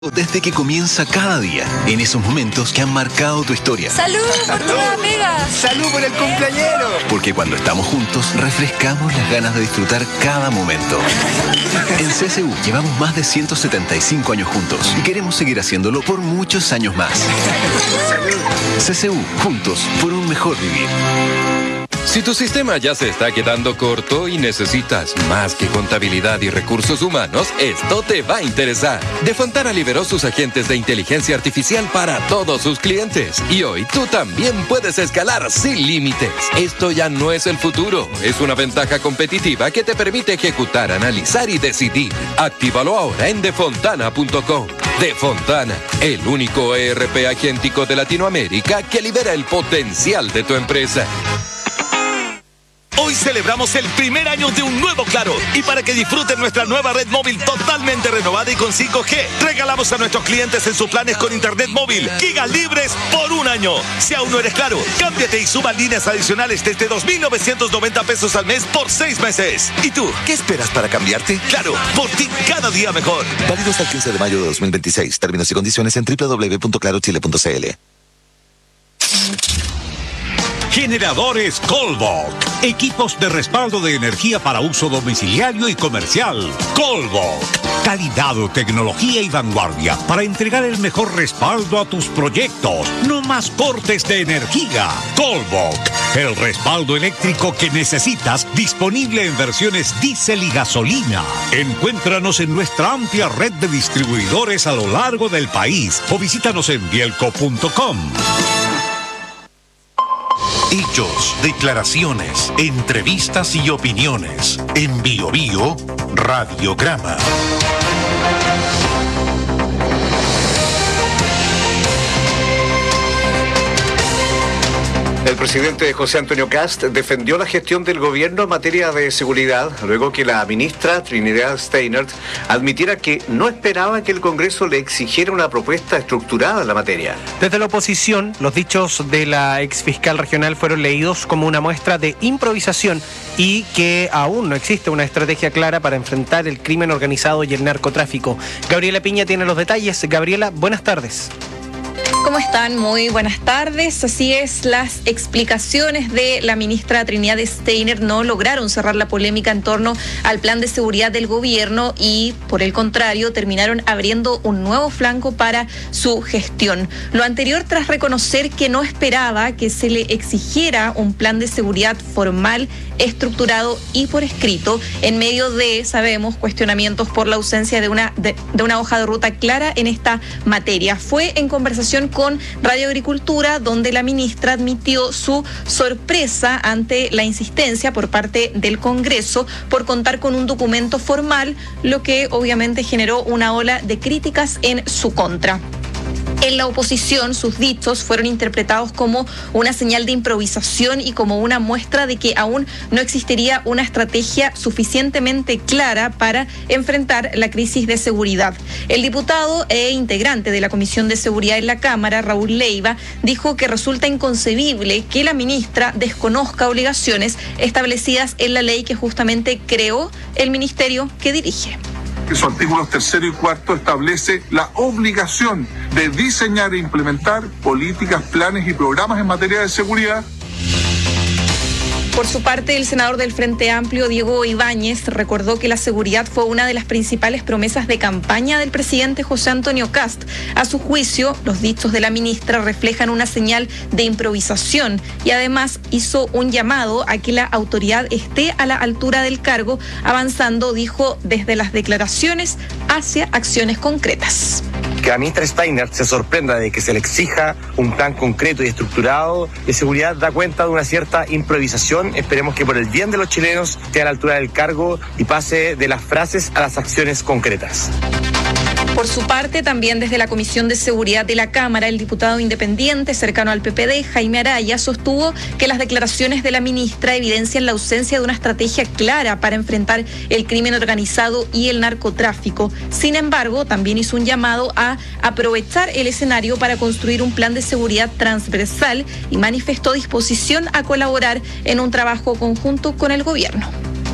Desde que comienza cada día, en esos momentos que han marcado tu historia. ¡Salud por tu nueva pega! ¡Salud por el cumpleañero! Porque cuando estamos juntos, refrescamos las ganas de disfrutar cada momento. En CSU llevamos más de 175 años juntos y queremos seguir haciéndolo por muchos años más. CSU, juntos por un mejor vivir. Si tu sistema ya se está quedando corto y necesitas más que contabilidad y recursos humanos, esto te va a interesar. De Fontana liberó sus agentes de inteligencia artificial para todos sus clientes. Y hoy tú también puedes escalar sin límites. Esto ya no es el futuro. Es una ventaja competitiva que te permite ejecutar, analizar y decidir. Actívalo ahora en defontana.com. De Fontana, el único ERP agéntico de Latinoamérica que libera el potencial de tu empresa. Hoy celebramos el primer año de un nuevo Claro. Y para que disfruten nuestra nueva red móvil totalmente renovada y con 5G, regalamos a nuestros clientes en sus planes con internet móvil gigas libres por un año. Si aún no eres Claro, cámbiate y suma líneas adicionales desde 2,990 pesos al mes por 6 meses. ¿Y tú, qué esperas para cambiarte? Claro, por ti cada día mejor. Válido hasta el 15 de mayo de 2026. Términos y condiciones en www.clarochile.cl. Generadores Colbok. Equipos de respaldo de energía para uso domiciliario y comercial. Colbok. Calidad, tecnología y vanguardia para entregar el mejor respaldo a tus proyectos. No más cortes de energía. Colbok. El respaldo eléctrico que necesitas, disponible en versiones diésel y gasolina. Encuéntranos en nuestra amplia red de distribuidores a lo largo del país o visítanos en bielco.com. Hechos, declaraciones, entrevistas y opiniones. En Bio Bio, Radiograma. El presidente José Antonio Kast defendió la gestión del gobierno en materia de seguridad, luego que la ministra Trinidad Steinert admitiera que no esperaba que el Congreso le exigiera una propuesta estructurada en la materia. Desde la oposición, los dichos de la exfiscal regional fueron leídos como una muestra de improvisación y que aún no existe una estrategia clara para enfrentar el crimen organizado y el narcotráfico. Gabriela Piña tiene los detalles. Gabriela, buenas tardes. ¿Cómo están? Muy buenas tardes. Así es, las explicaciones de la ministra Trinidad Steiner no lograron cerrar la polémica en torno al plan de seguridad del gobierno y, por el contrario, terminaron abriendo un nuevo flanco para su gestión. Lo anterior tras reconocer que no esperaba que se le exigiera un plan de seguridad formal, estructurado y por escrito, en medio de, sabemos, cuestionamientos por la ausencia de una hoja de ruta clara en esta materia. Fue en conversación con Radio Agricultura, donde la ministra admitió su sorpresa ante la insistencia por parte del Congreso por contar con un documento formal, lo que obviamente generó una ola de críticas en su contra. En la oposición, sus dichos fueron interpretados como una señal de improvisación y como una muestra de que aún no existiría una estrategia suficientemente clara para enfrentar la crisis de seguridad. El diputado e integrante de la Comisión de Seguridad en la Cámara, Raúl Leiva, dijo que resulta inconcebible que la ministra desconozca obligaciones establecidas en la ley que justamente creó el ministerio que dirige. Sus artículos 3 y 4 establece la obligación de diseñar e implementar políticas, planes y programas en materia de seguridad. Por su parte, el senador del Frente Amplio, Diego Ibáñez, recordó que la seguridad fue una de las principales promesas de campaña del presidente José Antonio Kast. A su juicio, los dichos de la ministra reflejan una señal de improvisación y además hizo un llamado a que la autoridad esté a la altura del cargo, avanzando, dijo, desde las declaraciones hacia acciones concretas. Que la ministra Steiner se sorprenda de que se le exija un plan concreto y estructurado de seguridad da cuenta de una cierta improvisación. Esperemos que por el bien de los chilenos esté a la altura del cargo y pase de las frases a las acciones concretas. Por su parte, también desde la Comisión de Seguridad de la Cámara, el diputado independiente cercano al PPD, Jaime Araya, sostuvo que las declaraciones de la ministra evidencian la ausencia de una estrategia clara para enfrentar el crimen organizado y el narcotráfico. Sin embargo, también hizo un llamado a aprovechar el escenario para construir un plan de seguridad transversal y manifestó disposición a colaborar en un trabajo conjunto con el gobierno.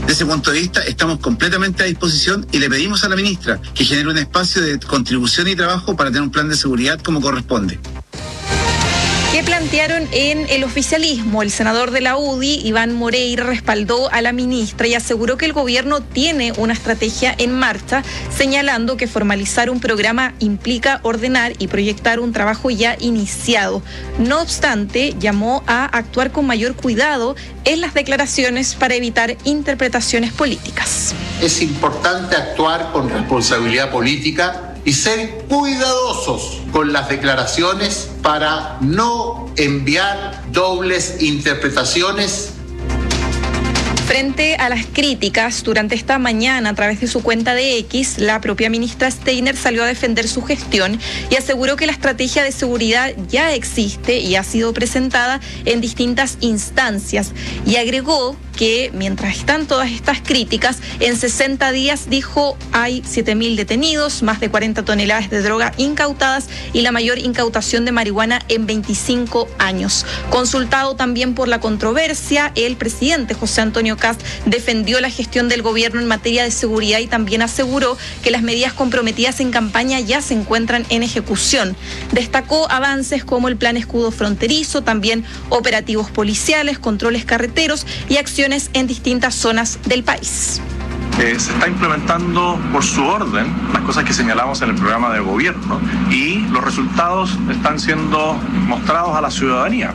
De ese punto de vista, estamos completamente a disposición y le pedimos a la ministra que genere un espacio de contribución y trabajo para tener un plan de seguridad como corresponde. ¿Qué plantearon en el oficialismo? El senador de la UDI, Iván Moreira, respaldó a la ministra y aseguró que el gobierno tiene una estrategia en marcha, señalando que formalizar un programa implica ordenar y proyectar un trabajo ya iniciado. No obstante, llamó a actuar con mayor cuidado en las declaraciones para evitar interpretaciones políticas. Es importante actuar con responsabilidad política y ser cuidadosos con las declaraciones para no enviar dobles interpretaciones. Frente a las críticas, durante esta mañana, a través de su cuenta de X, la propia ministra Steiner salió a defender su gestión y aseguró que la estrategia de seguridad ya existe y ha sido presentada en distintas instancias. Y agregó que mientras están todas estas críticas, en 60 días, dijo, hay 7.000 detenidos, más de 40 toneladas de droga incautadas y la mayor incautación de marihuana en 25 años. Consultado también por la controversia, el presidente José Antonio Kast defendió la gestión del gobierno en materia de seguridad y también aseguró que las medidas comprometidas en campaña ya se encuentran en ejecución. Destacó avances como el Plan Escudo Fronterizo, también operativos policiales, controles carreteros y acciones en distintas zonas del país. Se está implementando por su orden las cosas que señalamos en el programa de gobierno y los resultados están siendo mostrados a la ciudadanía.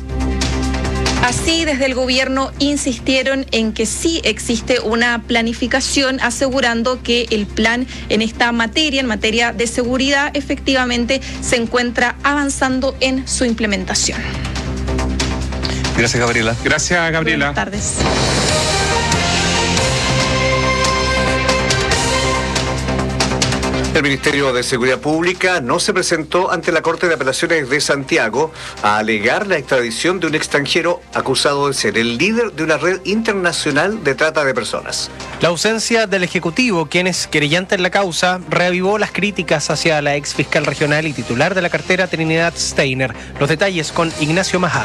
Así, desde el gobierno insistieron en que sí existe una planificación, asegurando que el plan en esta materia, en materia de seguridad, efectivamente se encuentra avanzando en su implementación. Gracias, Gabriela. Gracias, Gabriela. Buenas tardes. El Ministerio de Seguridad Pública no se presentó ante la Corte de Apelaciones de Santiago a alegar la extradición de un extranjero acusado de ser el líder de una red internacional de trata de personas. La ausencia del Ejecutivo, quien es querellante en la causa, reavivó las críticas hacia la ex fiscal regional y titular de la cartera Trinidad Steiner. Los detalles con Ignacio Majave.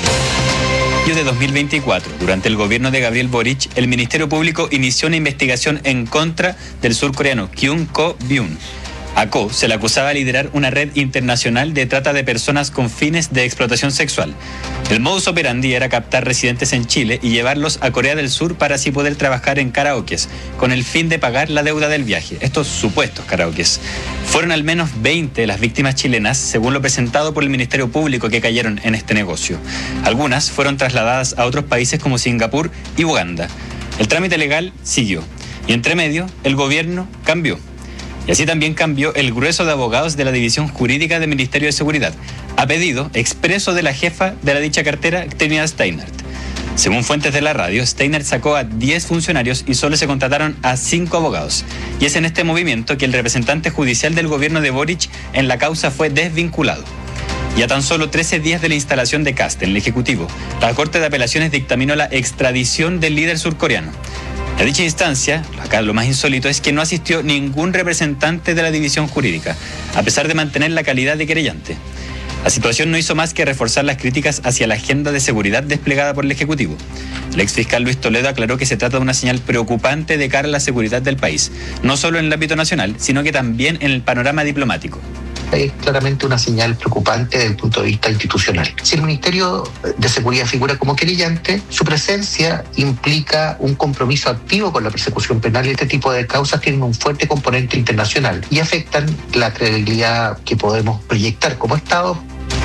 De 2024, durante el gobierno de Gabriel Boric, el Ministerio Público inició una investigación en contra del surcoreano Kyung Ko-byun. A Ko se le acusaba de liderar una red internacional de trata de personas con fines de explotación sexual. El modus operandi era captar residentes en Chile y llevarlos a Corea del Sur para así poder trabajar en karaokes, con el fin de pagar la deuda del viaje. Estos supuestos karaokes. Fueron al menos 20 las víctimas chilenas, según lo presentado por el Ministerio Público, que cayeron en este negocio. Algunas fueron trasladadas a otros países como Singapur y Uganda. El trámite legal siguió. Y entre medio, el gobierno cambió. Y así también cambió el grueso de abogados de la División Jurídica del Ministerio de Seguridad, a pedido expreso de la jefa de la dicha cartera, Trinidad Steiner. Según fuentes de la radio, Steiner sacó a 10 funcionarios y solo se contrataron a 5 abogados. Y es en este movimiento que el representante judicial del gobierno de Boric en la causa fue desvinculado. Y a tan solo 13 días de la instalación de Kast en el Ejecutivo, la Corte de Apelaciones dictaminó la extradición del líder surcoreano. A dicha instancia, acá lo más insólito es que no asistió ningún representante de la división jurídica, a pesar de mantener la calidad de querellante. La situación no hizo más que reforzar las críticas hacia la agenda de seguridad desplegada por el Ejecutivo. El exfiscal Luis Toledo aclaró que se trata de una señal preocupante de cara a la seguridad del país, no solo en el ámbito nacional, sino que también en el panorama diplomático. Es claramente una señal preocupante desde el punto de vista institucional. Si el Ministerio de Seguridad figura como querellante, su presencia implica un compromiso activo con la persecución penal y este tipo de causas tienen un fuerte componente internacional y afectan la credibilidad que podemos proyectar como Estado.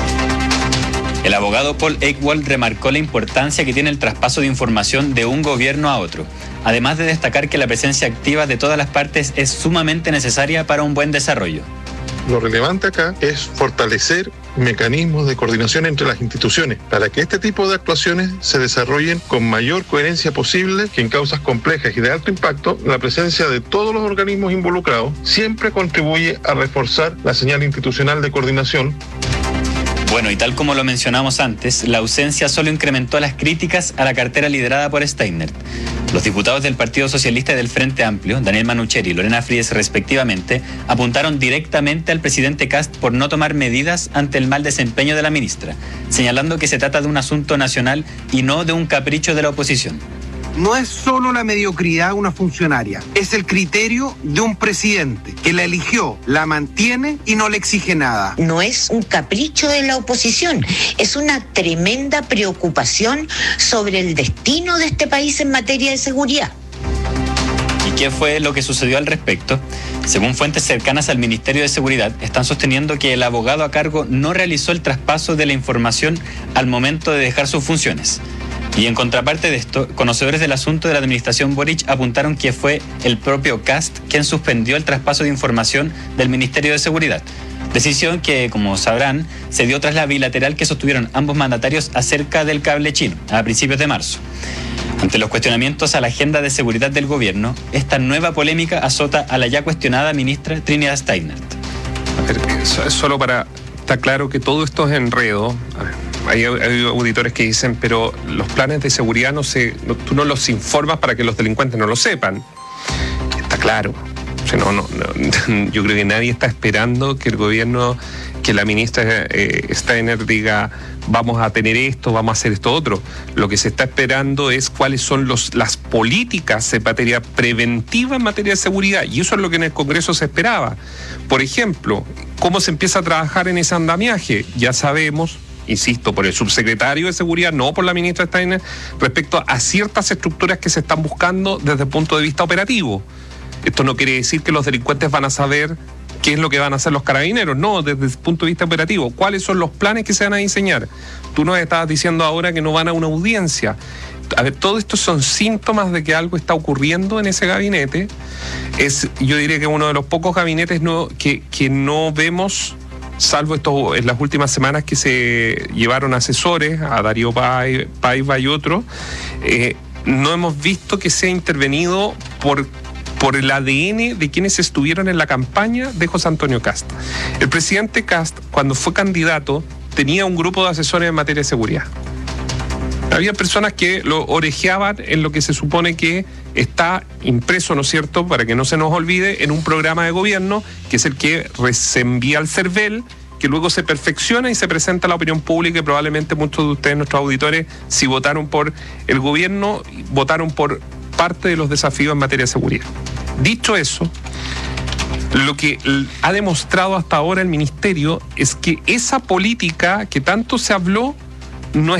El abogado Paul Eichwald remarcó la importancia que tiene el traspaso de información de un gobierno a otro, además de destacar que la presencia activa de todas las partes es sumamente necesaria para un buen desarrollo. Lo relevante acá es fortalecer mecanismos de coordinación entre las instituciones para que este tipo de actuaciones se desarrollen con mayor coherencia posible, que en causas complejas y de alto impacto, la presencia de todos los organismos involucrados siempre contribuye a reforzar la señal institucional de coordinación. Bueno, y tal como lo mencionamos antes, la ausencia solo incrementó las críticas a la cartera liderada por Steiner. Los diputados del Partido Socialista y del Frente Amplio, Daniel Manucheri y Lorena Fries respectivamente, apuntaron directamente al presidente Kast por no tomar medidas ante el mal desempeño de la ministra, señalando que se trata de un asunto nacional y no de un capricho de la oposición. no es solo la mediocridad de una funcionaria, es el criterio de un presidente que la eligió, la mantiene y no le exige nada. No es un capricho de la oposición, es una tremenda preocupación sobre el destino de este país en materia de seguridad. ¿Y qué fue lo que sucedió al respecto? Según fuentes cercanas al Ministerio de Seguridad, están sosteniendo que el abogado a cargo no realizó el traspaso de la información al momento de dejar sus funciones. Y en contraparte de esto, conocedores del asunto de la administración Boric apuntaron que fue el propio Kast quien suspendió el traspaso de información del Ministerio de Seguridad. Decisión que, como sabrán, se dio tras la bilateral que sostuvieron ambos mandatarios acerca del cable chino, a principios de marzo. Ante los cuestionamientos a la agenda de seguridad del gobierno, esta nueva polémica azota a la ya cuestionada ministra Trinidad Steiner. Solo para estar claro que todo esto es enredo. Hay auditores que dicen, pero los planes de seguridad tú no los informas para que los delincuentes no lo sepan. Está claro. O sea, yo creo que nadie está esperando que el gobierno, que la ministra Steiner diga vamos a tener esto, vamos a hacer esto otro. Lo que se está esperando es cuáles son las políticas en materia preventiva en materia de seguridad, y eso es lo que en el Congreso se esperaba. Por ejemplo, ¿cómo se empieza a trabajar en ese andamiaje? Ya sabemos, insisto, por el subsecretario de Seguridad, no por la ministra Steiner, respecto a ciertas estructuras que se están buscando desde el punto de vista operativo. Esto no quiere decir que los delincuentes van a saber qué es lo que van a hacer los carabineros, no, desde el punto de vista operativo. ¿Cuáles son los planes que se van a diseñar? Tú nos estabas diciendo ahora que no van a una audiencia. A ver, todo esto son síntomas de que algo está ocurriendo en ese gabinete. Yo diría que uno de los pocos gabinetes que no vemos, salvo en las últimas semanas que se llevaron asesores, a Darío Paiva y otros, no hemos visto que sea intervenido por el ADN de quienes estuvieron en la campaña de José Antonio Kast. El presidente Kast, cuando fue candidato, tenía un grupo de asesores en materia de seguridad. Había personas que lo orejeaban en lo que se supone que está impreso, ¿no es cierto?, para que no se nos olvide, en un programa de gobierno, que es el que se envía al CERVEL, que luego se perfecciona y se presenta a la opinión pública, y probablemente muchos de ustedes, nuestros auditores, si votaron por el gobierno, votaron por parte de los desafíos en materia de seguridad. Dicho eso, lo que ha demostrado hasta ahora el Ministerio es que esa política que tanto se habló no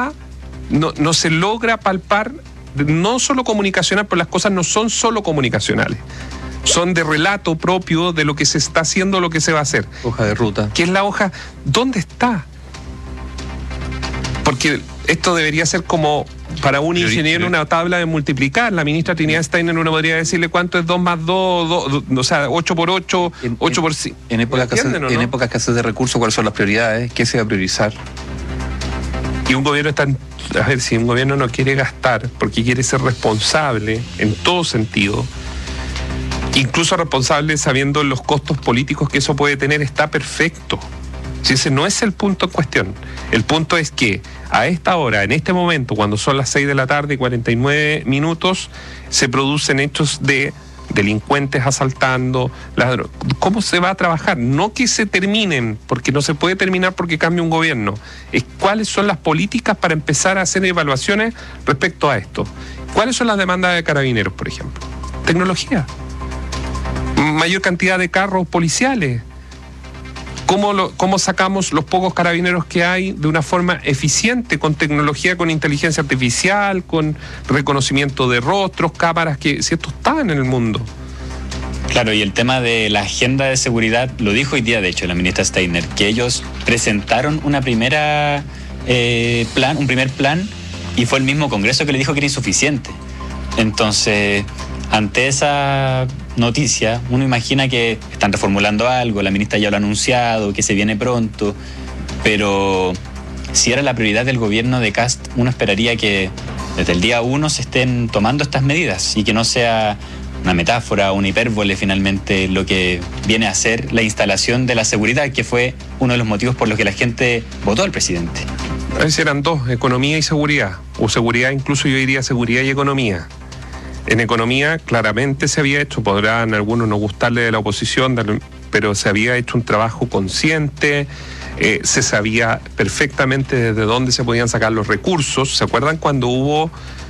se logra palpar, no solo comunicacional, pero las cosas no son solo comunicacionales. Son de relato propio de lo que se está haciendo, lo que se va a hacer. Hoja de ruta. ¿Qué es la hoja? ¿Dónde está? Porque esto debería ser como para un ingeniero una tabla de multiplicar. La ministra Trinidad Steiner uno podría decirle cuánto es 2 más 2, o sea, 8 por 8, 8 por 5. En épocas de escasez de recursos, ¿cuáles son las prioridades? ¿Qué se va a priorizar? Y un gobierno si un gobierno no quiere gastar porque quiere ser responsable en todo sentido, incluso responsable sabiendo los costos políticos que eso puede tener, está perfecto. Si ese no es el punto en cuestión. El punto es que a esta hora, en este momento, cuando son las 6 de la tarde y 49 minutos, se producen hechos de delincuentes asaltando, ladrones. ¿Cómo se va a trabajar? No que se terminen, porque no se puede terminar porque cambia un gobierno. Es cuáles son las políticas para empezar a hacer evaluaciones respecto a esto. ¿Cuáles son las demandas de carabineros, por ejemplo? Tecnología. Mayor cantidad de carros policiales. ¿Cómo sacamos los pocos carabineros que hay de una forma eficiente, con tecnología, con inteligencia artificial, con reconocimiento de rostros, cámaras, que si esto está en el mundo? Claro, y el tema de la agenda de seguridad, lo dijo hoy día, de hecho, la ministra Steiner, que ellos presentaron un primer plan, y fue el mismo Congreso que le dijo que era insuficiente. Entonces, ante esa noticia, uno imagina que están reformulando algo, la ministra ya lo ha anunciado, que se viene pronto, pero si era la prioridad del gobierno de Kast, uno esperaría que desde el día 1 se estén tomando estas medidas y que no sea una metáfora, una hipérbole finalmente lo que viene a ser la instalación de la seguridad, que fue uno de los motivos por los que la gente votó al presidente. A veces eran dos, economía y seguridad, o seguridad, incluso yo diría seguridad y economía. En economía claramente se había hecho, podrán algunos no gustarle de la oposición, pero se había hecho un trabajo consciente, se sabía perfectamente desde dónde se podían sacar los recursos. ¿Se acuerdan cuando hubo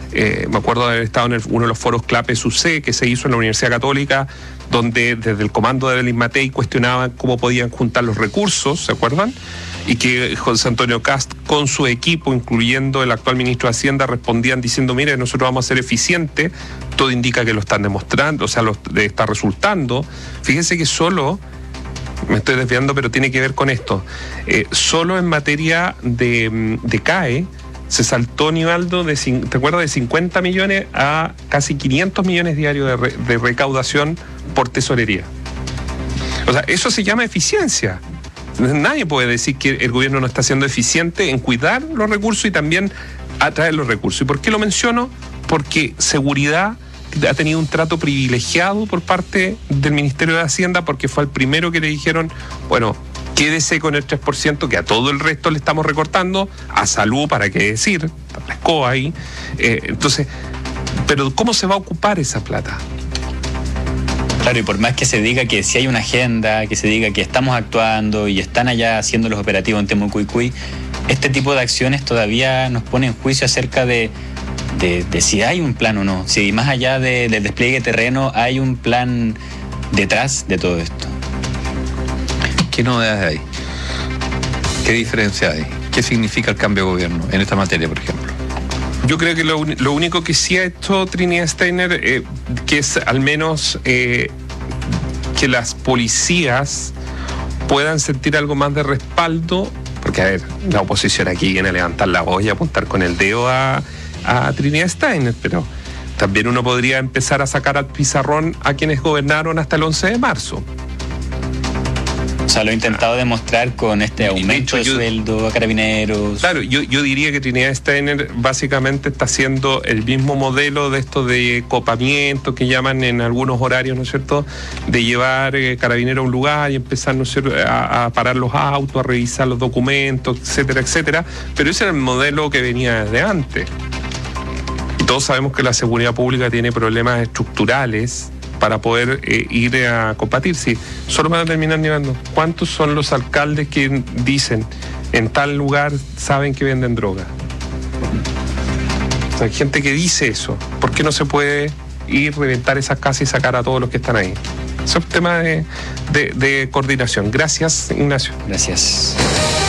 Me acuerdo de haber estado en uno de los foros CLAPE-SUC que se hizo en la Universidad Católica, donde desde el comando de Evelyn Matei cuestionaban cómo podían juntar los recursos, ¿se acuerdan? Y que José Antonio Kast con su equipo, incluyendo el actual ministro de Hacienda, respondían diciendo, mire, nosotros vamos a ser eficientes, todo indica que lo están demostrando, o sea, está resultando. Fíjense que solo, me estoy desviando, pero tiene que ver con esto, solo en materia de CAE, se saltó, Nivaldo, ¿te acuerdas? De 50 millones a casi 500 millones diarios de recaudación por tesorería. O sea, eso se llama eficiencia. Nadie puede decir que el gobierno no está siendo eficiente en cuidar los recursos y también atraer los recursos. ¿Y por qué lo menciono? Porque seguridad ha tenido un trato privilegiado por parte del Ministerio de Hacienda, porque fue el primero que le dijeron, bueno, quédese con el 3%, que a todo el resto le estamos recortando, a salud, para qué decir, la escoba ahí. Entonces, pero ¿cómo se va a ocupar esa plata? Claro, y por más que se diga que si hay una agenda, que se diga que estamos actuando y están allá haciendo los operativos en Temucuicui, este tipo de acciones todavía nos pone en juicio acerca de si hay un plan o no, si más allá del despliegue terreno hay un plan detrás de todo esto. ¿Qué novedades hay? ¿Qué diferencia hay? ¿Qué significa el cambio de gobierno en esta materia, por ejemplo? Yo creo que lo único que sí ha hecho Trinidad Steiner, que es al menos que las policías puedan sentir algo más de respaldo, porque a ver, la oposición aquí viene a levantar la voz y a apuntar con el dedo a Trinidad Steiner, pero también uno podría empezar a sacar al pizarrón a quienes gobernaron hasta el 11 de marzo. O sea, lo he intentado demostrar con este aumento de sueldo a carabineros. Claro, yo diría que Trinidad Steiner básicamente está haciendo el mismo modelo de esto de copamiento que llaman en algunos horarios, ¿no es cierto?, de llevar carabineros a un lugar y empezar, ¿no es cierto?, a parar los autos, a revisar los documentos, etcétera, etcétera. Pero ese era el modelo que venía desde antes. Y todos sabemos que la seguridad pública tiene problemas estructurales para poder ir a combatir. Sí, solo para terminar, Nivaldo, ¿cuántos son los alcaldes que dicen en tal lugar saben que venden droga? O sea, hay gente que dice eso. ¿Por qué no se puede ir, reventar esas casas y sacar a todos los que están ahí? Eso es un tema de coordinación. Gracias, Ignacio. Gracias.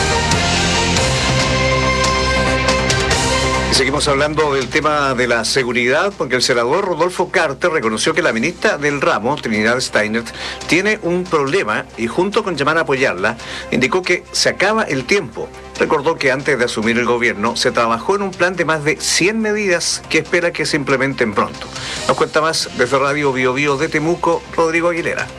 Seguimos hablando del tema de la seguridad, porque el senador Rodolfo Carter reconoció que la ministra del ramo, Trinidad Steiner, tiene un problema y junto con llamar a apoyarla, indicó que se acaba el tiempo. Recordó que antes de asumir el gobierno se trabajó en un plan de más de 100 medidas que espera que se implementen pronto. Nos cuenta más desde Radio Bio Bio de Temuco, Rodrigo Aguilera.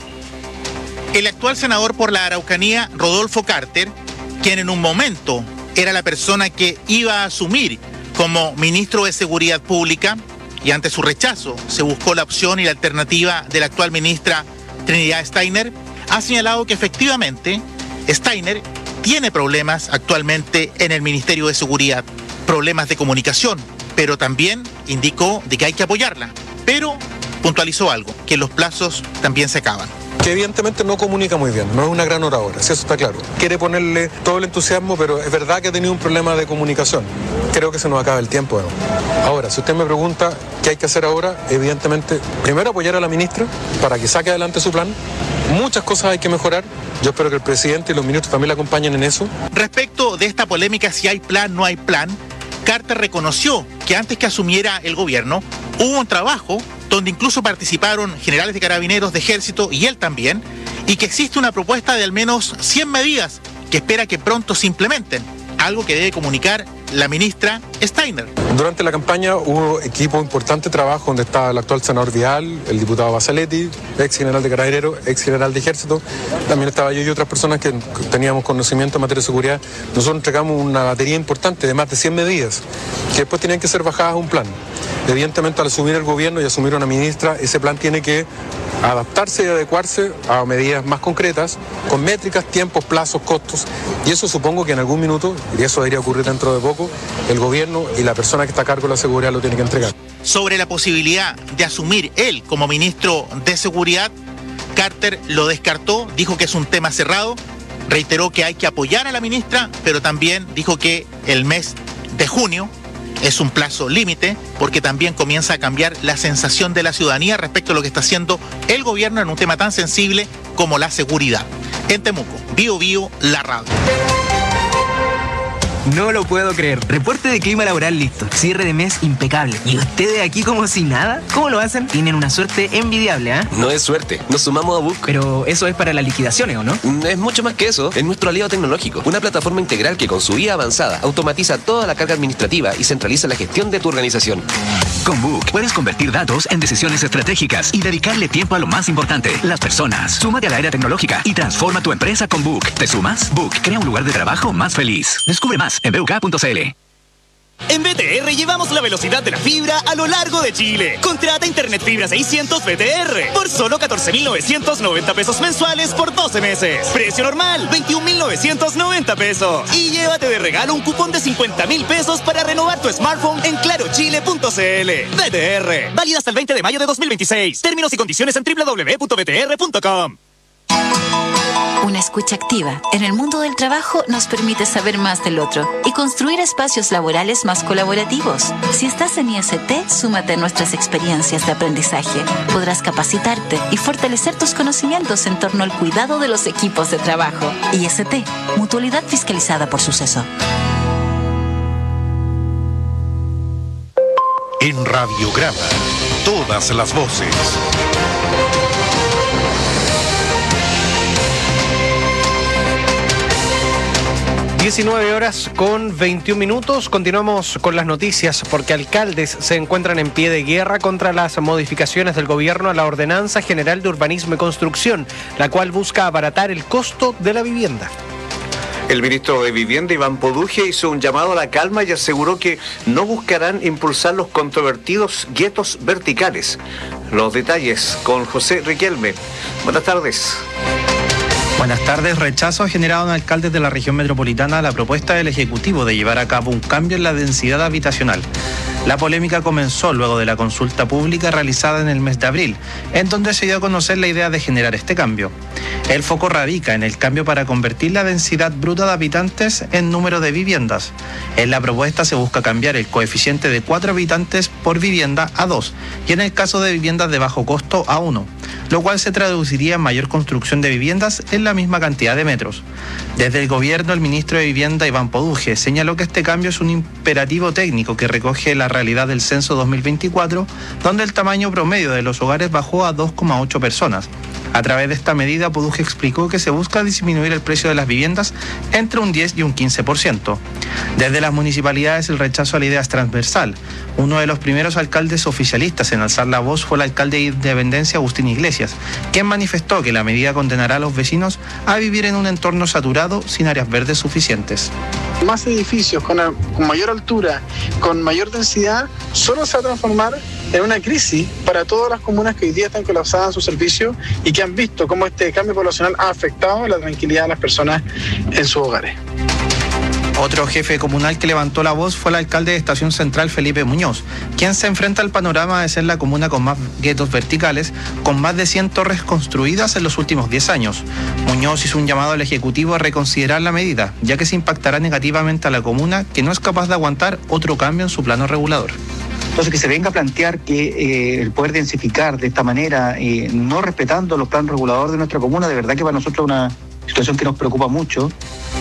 El actual senador por la Araucanía, Rodolfo Carter, quien en un momento era la persona que iba a asumir como ministro de Seguridad Pública, y ante su rechazo se buscó la opción y la alternativa de la actual ministra Trinidad Steiner, ha señalado que efectivamente Steiner tiene problemas actualmente en el Ministerio de Seguridad, problemas de comunicación, pero también indicó de que hay que apoyarla, pero puntualizó algo, que los plazos también se acaban. Que evidentemente no comunica muy bien, no es una gran oradora, si eso está claro. Quiere ponerle todo el entusiasmo, pero es verdad que ha tenido un problema de comunicación. Creo que se nos acaba el tiempo, ¿no? Ahora, si usted me pregunta qué hay que hacer ahora, evidentemente, primero apoyar a la ministra para que saque adelante su plan. Muchas cosas hay que mejorar. Yo espero que el presidente y los ministros también le acompañen en eso. Respecto de esta polémica, si hay plan, no hay plan, Carter reconoció que antes que asumiera el gobierno, hubo un trabajo donde incluso participaron generales de carabineros, de ejército y él también, y que existe una propuesta de al menos 100 medidas que espera que pronto se implementen, algo que debe comunicar la ministra Steiner. Durante la campaña hubo equipo importante de trabajo donde estaba el actual senador Vial, el diputado Basaletti, ex general de carabineros, ex general de ejército, también estaba yo y otras personas que teníamos conocimiento en materia de seguridad. Nosotros entregamos una batería importante de más de 100 medidas que después tenían que ser bajadas a un plan. Evidentemente, al asumir el gobierno y asumir una ministra, ese plan tiene que adaptarse y adecuarse a medidas más concretas, con métricas, tiempos, plazos, costos, y eso supongo que en algún minuto, y eso debería ocurrir dentro de poco, el gobierno y la persona que está a cargo de la seguridad lo tiene que entregar. Sobre la posibilidad de asumir él como ministro de Seguridad, Carter lo descartó, dijo que es un tema cerrado, reiteró que hay que apoyar a la ministra, pero también dijo que el mes de junio Es un plazo límite porque también comienza a cambiar la sensación de la ciudadanía respecto a lo que está haciendo el gobierno en un tema tan sensible como la seguridad. En Temuco, Bio Bio, la radio. No lo puedo creer. Reporte de clima laboral listo. Cierre de mes impecable. ¿Y ustedes aquí como si nada? ¿Cómo lo hacen? Tienen una suerte envidiable, ¿eh? No es suerte. Nos sumamos a Book. Pero eso es para las liquidaciones, ¿o no? Es mucho más que eso. Es nuestro aliado tecnológico. Una plataforma integral que con su IA avanzada automatiza toda la carga administrativa y centraliza la gestión de tu organización. Con Book puedes convertir datos en decisiones estratégicas y dedicarle tiempo a lo más importante, las personas. Súmate a la era tecnológica y transforma tu empresa con Book. ¿Te sumas? Book crea un lugar de trabajo más feliz. Descubre más en buk.cl. En BTR llevamos la velocidad de la fibra a lo largo de Chile. Contrata Internet Fibra 600 BTR por solo 14.990 pesos mensuales por 12 meses. Precio normal, 21.990 pesos. Y llévate de regalo un cupón de 50.000 pesos para renovar tu smartphone en clarochile.cl. BTR, válida hasta el 20 de mayo de 2026. Términos y condiciones en www.btr.com. Una escucha activa en el mundo del trabajo nos permite saber más del otro y construir espacios laborales más colaborativos. Si estás en IST, súmate a nuestras experiencias de aprendizaje. Podrás capacitarte y fortalecer tus conocimientos en torno al cuidado de los equipos de trabajo. IST, mutualidad fiscalizada por Suceso. En Radiograma, todas las voces. 19 horas con 21 minutos. Continuamos con las noticias porque alcaldes se encuentran en pie de guerra contra las modificaciones del gobierno a la Ordenanza General de Urbanismo y Construcción, la cual busca abaratar el costo de la vivienda. El ministro de Vivienda, Iván Poduje, hizo un llamado a la calma y aseguró que no buscarán impulsar los controvertidos guetos verticales. Los detalles con José Riquelme. Buenas tardes. Buenas tardes. Rechazo ha generado en alcaldes de la región metropolitana a la propuesta del Ejecutivo de llevar a cabo un cambio en la densidad habitacional. La polémica comenzó luego de la consulta pública realizada en el mes de abril, en donde se dio a conocer la idea de generar este cambio. El foco radica en el cambio para convertir la densidad bruta de habitantes en número de viviendas. En la propuesta se busca cambiar el coeficiente de 4 habitantes por vivienda a 2 y en el caso de viviendas de bajo costo a 1, lo cual se traduciría en mayor construcción de viviendas en la misma cantidad de metros. Desde el gobierno, el ministro de Vivienda, Iván Poduje, señaló que este cambio es un imperativo técnico que recoge la realidad del censo 2024, donde el tamaño promedio de los hogares bajó a 2,8 personas. A través de esta medida, Poduje explicó que se busca disminuir el precio de las viviendas entre un 10 y un 15%. Desde las municipalidades, el rechazo a la idea es transversal. Uno de los primeros alcaldes oficialistas en alzar la voz fue el alcalde de Independencia, Agustín Iglesias, quien manifestó que la medida condenará a los vecinos a vivir en un entorno saturado sin áreas verdes suficientes. Más edificios con mayor altura, con mayor densidad, solo se va a transformar en una crisis para todas las comunas que hoy día están colapsadas en su servicio y que han visto cómo este cambio poblacional ha afectado la tranquilidad de las personas en sus hogares. Otro jefe comunal que levantó la voz fue el alcalde de Estación Central, Felipe Muñoz, quien se enfrenta al panorama de ser la comuna con más guetos verticales, con más de 100 torres construidas en los últimos 10 años. Muñoz hizo un llamado al Ejecutivo a reconsiderar la medida, ya que se impactará negativamente a la comuna, que no es capaz de aguantar otro cambio en su plano regulador. Entonces, que se venga a plantear que el poder densificar de esta manera, no respetando los planos reguladores de nuestra comuna, de verdad que para nosotros es una situación que nos preocupa mucho.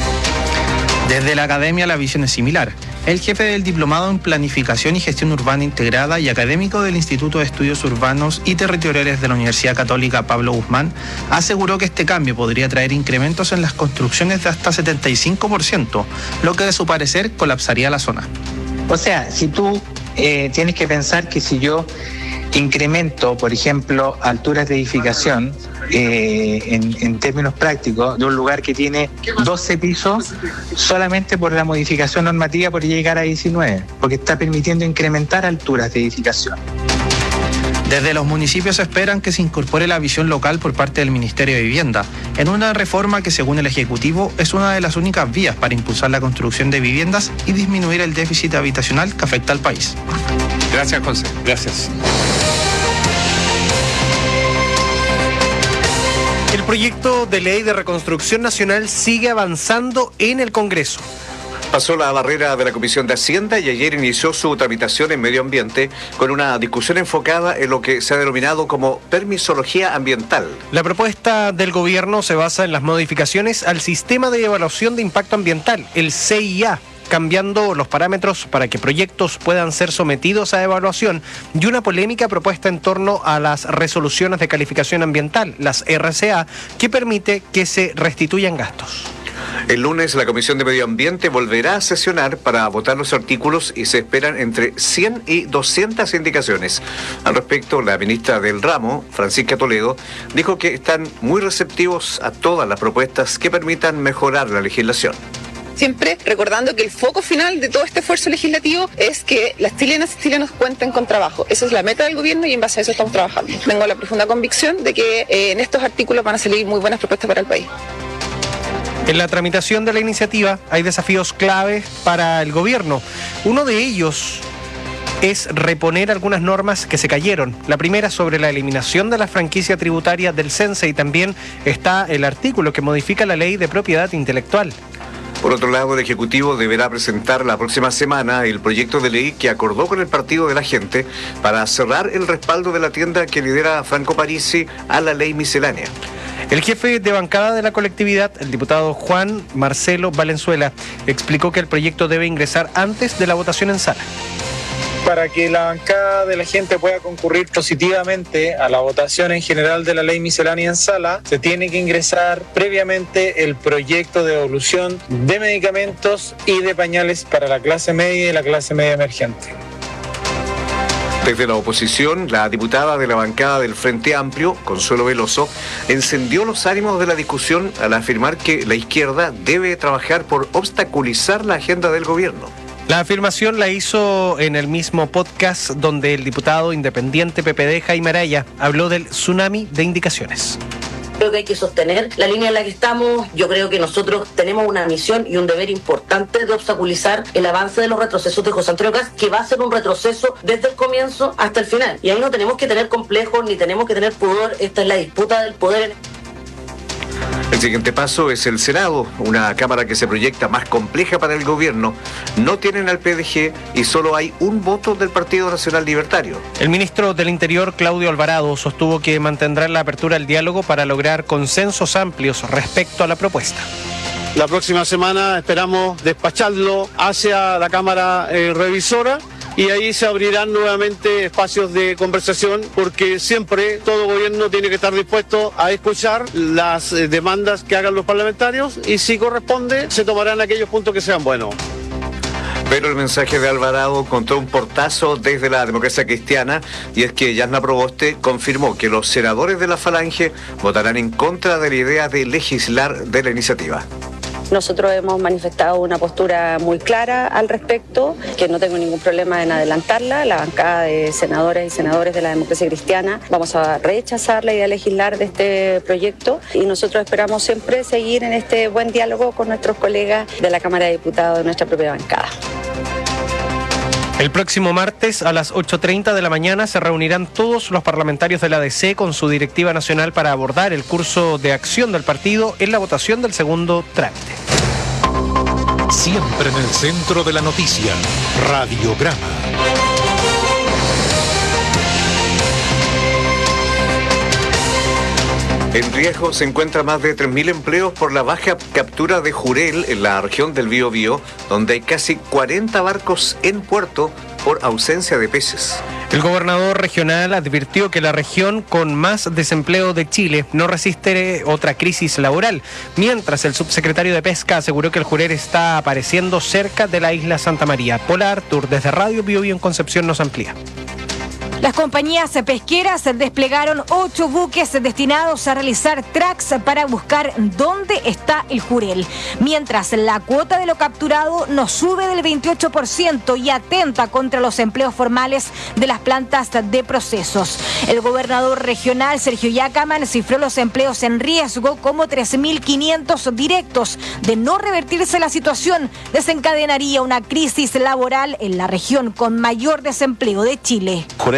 Desde la academia la visión es similar. El jefe del Diplomado en Planificación y Gestión Urbana Integrada y académico del Instituto de Estudios Urbanos y Territoriales de la Universidad Católica Pablo Guzmán aseguró que este cambio podría traer incrementos en las construcciones de hasta 75%, lo que de su parecer colapsaría la zona. O sea, si tú tienes que pensar que si yo incremento, por ejemplo, alturas de edificación, en términos prácticos, de un lugar que tiene 12 pisos, solamente por la modificación normativa podría llegar a 19, porque está permitiendo incrementar alturas de edificación. Desde los municipios esperan que se incorpore la visión local por parte del Ministerio de Vivienda, en una reforma que, según el Ejecutivo, es una de las únicas vías para impulsar la construcción de viviendas y disminuir el déficit habitacional que afecta al país. Gracias, José. Gracias. El proyecto de ley de reconstrucción nacional sigue avanzando en el Congreso. Pasó la barrera de la Comisión de Hacienda y ayer inició su tramitación en Medio Ambiente con una discusión enfocada en lo que se ha denominado como permisología ambiental. La propuesta del gobierno se basa en las modificaciones al sistema de evaluación de impacto ambiental, el CIA, cambiando los parámetros para que proyectos puedan ser sometidos a evaluación, y una polémica propuesta en torno a las resoluciones de calificación ambiental, las RCA, que permite que se restituyan gastos. El lunes la Comisión de Medio Ambiente volverá a sesionar para votar los artículos y se esperan entre 100 y 200 indicaciones. Al respecto, la ministra del ramo, Francisca Toledo, dijo que están muy receptivos a todas las propuestas que permitan mejorar la legislación. Siempre recordando que el foco final de todo este esfuerzo legislativo es que las chilenas y chilenos cuenten con trabajo. Esa es la meta del gobierno y en base a eso estamos trabajando. Tengo la profunda convicción de que en estos artículos van a salir muy buenas propuestas para el país. En la tramitación de la iniciativa hay desafíos claves para el gobierno. Uno de ellos es reponer algunas normas que se cayeron. La primera sobre la eliminación de la franquicia tributaria del CENSE, y también está el artículo que modifica la ley de propiedad intelectual. Por otro lado, el Ejecutivo deberá presentar la próxima semana el proyecto de ley que acordó con el Partido de la Gente para cerrar el respaldo de la tienda que lidera Franco Parisi a la ley miscelánea. El jefe de bancada de la colectividad, el diputado Juan Marcelo Valenzuela, explicó que el proyecto debe ingresar antes de la votación en sala. Para que la bancada de la gente pueda concurrir positivamente a la votación en general de la ley miscelánea en sala, se tiene que ingresar previamente el proyecto de devolución de medicamentos y de pañales para la clase media y la clase media emergente. Desde la oposición, la diputada de la bancada del Frente Amplio, Consuelo Veloso, encendió los ánimos de la discusión al afirmar que la izquierda debe trabajar por obstaculizar la agenda del gobierno. La afirmación la hizo en el mismo podcast donde el diputado independiente PPD, Jaime Araya, habló del tsunami de indicaciones. Creo que hay que sostener la línea en la que estamos. Yo creo que nosotros tenemos una misión y un deber importante de obstaculizar el avance de los retrocesos de José Antonio Kast, que va a ser un retroceso desde el comienzo hasta el final. Y ahí no tenemos que tener complejos ni tenemos que tener pudor. Esta es la disputa del poder. El siguiente paso es el Senado, una cámara que se proyecta más compleja para el gobierno. No tienen al PDG y solo hay un voto del Partido Nacional Libertario. El ministro del Interior, Claudio Alvarado, sostuvo que mantendrá la apertura al diálogo para lograr consensos amplios respecto a la propuesta. La próxima semana esperamos despacharlo hacia la Cámara Revisora, y ahí se abrirán nuevamente espacios de conversación, porque siempre todo gobierno tiene que estar dispuesto a escuchar las demandas que hagan los parlamentarios, y si corresponde se tomarán aquellos puntos que sean buenos. Pero el mensaje de Alvarado encontró un portazo desde la Democracia Cristiana, y es que Yasna Proboste confirmó que los senadores de la Falange votarán en contra de la idea de legislar de la iniciativa. Nosotros hemos manifestado una postura muy clara al respecto, que no tengo ningún problema en adelantarla. La bancada de senadoras y senadores de la Democracia Cristiana vamos a rechazar la idea de legislar de este proyecto, y nosotros esperamos siempre seguir en este buen diálogo con nuestros colegas de la Cámara de Diputados de nuestra propia bancada. El próximo martes a las 8:30 de la mañana se reunirán todos los parlamentarios de la ADC con su directiva nacional para abordar el curso de acción del partido en la votación del segundo trámite. Siempre en el centro de la noticia, Radiograma. En riesgo se encuentran más de 3.000 empleos por la baja captura de jurel en la región del Biobío, donde hay casi 40 barcos en puerto por ausencia de peces. El gobernador regional advirtió que la región con más desempleo de Chile no resiste otra crisis laboral, mientras el subsecretario de Pesca aseguró que el jurel está apareciendo cerca de la isla Santa María. Pola Artur, desde Radio Biobío en Concepción, nos amplía. Las compañías pesqueras desplegaron 8 buques destinados a realizar tracks para buscar dónde está el jurel, mientras la cuota de lo capturado no sube del 28% y atenta contra los empleos formales de las plantas de procesos. El gobernador regional, Sergio Yacaman, cifró los empleos en riesgo como 3.500 directos. De no revertirse la situación, desencadenaría una crisis laboral en la región con mayor desempleo de Chile. Jurel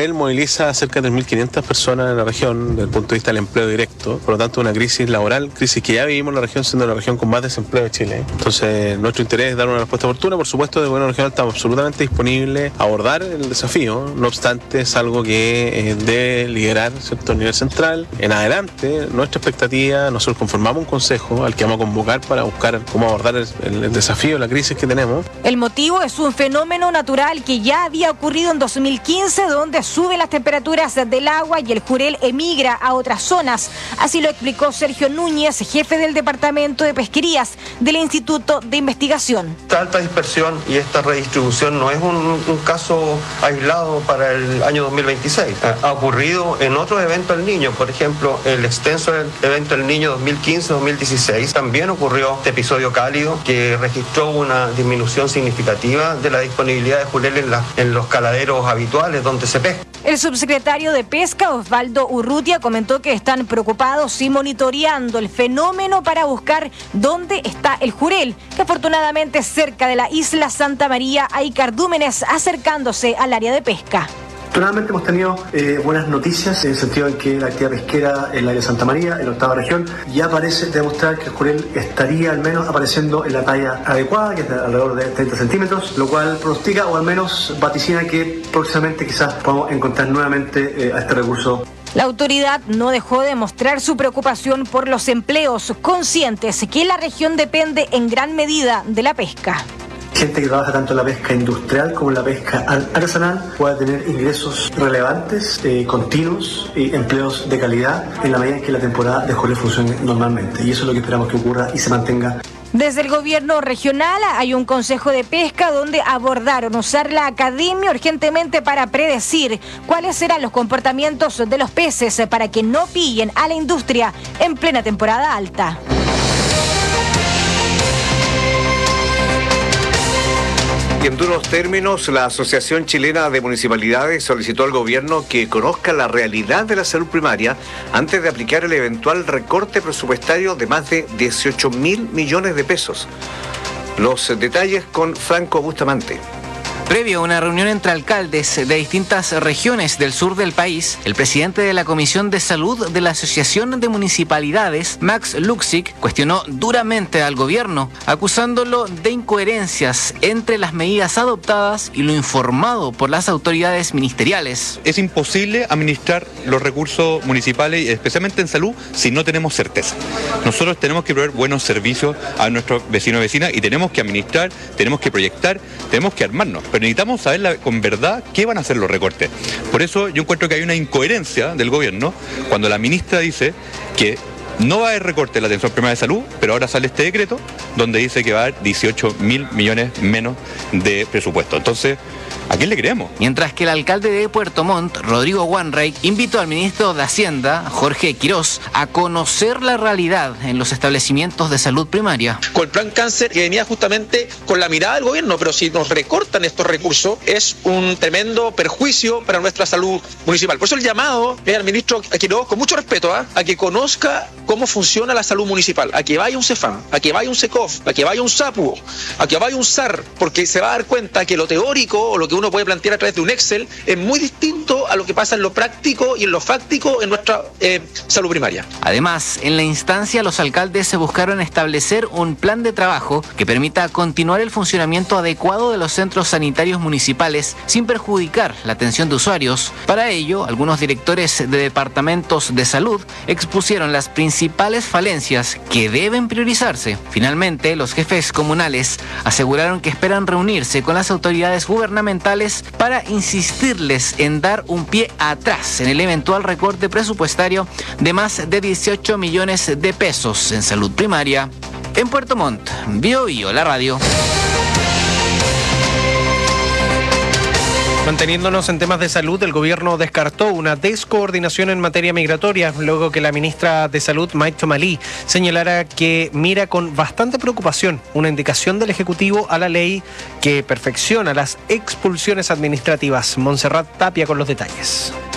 Jurel moviliza a cerca de 3.500 personas en la región desde el punto de vista del empleo directo, por lo tanto una crisis laboral, crisis que ya vivimos en la región, siendo la región con más desempleo de Chile. Entonces nuestro interés es dar una respuesta oportuna. Por supuesto, de gobierno regional estamos absolutamente disponibles a abordar el desafío, no obstante es algo que debe liderar, ¿cierto?, a nivel central. En adelante, nuestra expectativa, nosotros conformamos un consejo al que vamos a convocar para buscar cómo abordar el desafío, la crisis que tenemos. El motivo es un fenómeno natural que ya había ocurrido en 2015, donde suben las temperaturas del agua y el Jurel emigra a otras zonas. Así lo explicó Sergio Núñez, jefe del Departamento de Pesquerías del Instituto de Investigación. Esta alta dispersión y esta redistribución no es un caso aislado para el año 2026. Ha ocurrido en otros eventos del Niño, por ejemplo, el extenso evento del Niño 2015-2016. También ocurrió este episodio cálido que registró una disminución significativa de la disponibilidad de jurel en los caladeros habituales donde se pesca. El subsecretario de Pesca, Osvaldo Urrutia, comentó que están preocupados y monitoreando el fenómeno para buscar dónde está el jurel, que afortunadamente cerca de la isla Santa María hay cardúmenes acercándose al área de pesca. Afortunadamente hemos tenido buenas noticias en el sentido en que la actividad pesquera en la área de Santa María, en la octava región, ya parece demostrar que el jurel estaría al menos apareciendo en la talla adecuada, que es de alrededor de 30 centímetros, lo cual pronostica o al menos vaticina que próximamente quizás podamos encontrar nuevamente a este recurso. La autoridad no dejó de mostrar su preocupación por los empleos, conscientes que la región depende en gran medida de la pesca. Gente que trabaja tanto en la pesca industrial como en la pesca artesanal pueda tener ingresos relevantes, continuos y empleos de calidad en la medida en que la temporada de jurel funcione normalmente. Y eso es lo que esperamos que ocurra y se mantenga. Desde el gobierno regional hay un consejo de pesca donde abordaron usar la academia urgentemente para predecir cuáles serán los comportamientos de los peces para que no pillen a la industria en plena temporada alta. Y en duros términos, la Asociación Chilena de Municipalidades solicitó al gobierno que conozca la realidad de la salud primaria antes de aplicar el eventual recorte presupuestario de más de 18.000 millones de pesos. Los detalles con Franco Bustamante. Previo a una reunión entre alcaldes de distintas regiones del sur del país, el presidente de la Comisión de Salud de la Asociación de Municipalidades, Max Luxic, cuestionó duramente al gobierno, acusándolo de incoherencias entre las medidas adoptadas y lo informado por las autoridades ministeriales. Es imposible administrar los recursos municipales, especialmente en salud, si no tenemos certeza. Nosotros tenemos que proveer buenos servicios a nuestros vecinos y vecinas y tenemos que administrar, tenemos que proyectar, tenemos que armarnos. Pero necesitamos saber con verdad qué van a hacer los recortes. Por eso yo encuentro que hay una incoherencia del gobierno cuando la ministra dice que no va a haber recorte en la atención primaria de salud, pero ahora sale este decreto donde dice que va a haber 18.000 millones menos de presupuesto. Entonces, ¿a quién le creemos? Mientras que el alcalde de Puerto Montt, Rodrigo Wanreich, invitó al ministro de Hacienda, Jorge Quirós, a conocer la realidad en los establecimientos de salud primaria. Con el plan cáncer que venía justamente con la mirada del gobierno, pero si nos recortan estos recursos es un tremendo perjuicio para nuestra salud municipal. Por eso el llamado es al ministro Quirós, con mucho respeto, a que conozca cómo funciona la salud municipal, a que vaya un CEFAM, a que vaya un SECOF, a que vaya un SAPU, a que vaya un SAR, porque se va a dar cuenta que lo teórico o lo que uno puede plantear a través de un Excel es muy distinto a lo que pasa en lo práctico y en lo fáctico en nuestra salud primaria. Además, en la instancia los alcaldes se buscaron establecer un plan de trabajo que permita continuar el funcionamiento adecuado de los centros sanitarios municipales sin perjudicar la atención de usuarios. Para ello, algunos directores de departamentos de salud expusieron las principales falencias que deben priorizarse. Finalmente, los jefes comunales aseguraron que esperan reunirse con las autoridades gubernamentales para insistirles en dar un pie atrás en el eventual recorte presupuestario de más de 18 millones de pesos en salud primaria. En Puerto Montt, BioBio, la radio. Manteniéndonos en temas de salud, el gobierno descartó una descoordinación en materia migratoria luego que la ministra de Salud, Mike Tomalí, señalara que mira con bastante preocupación una indicación del Ejecutivo a la ley que perfecciona las expulsiones administrativas. Montserrat Tapia con los detalles.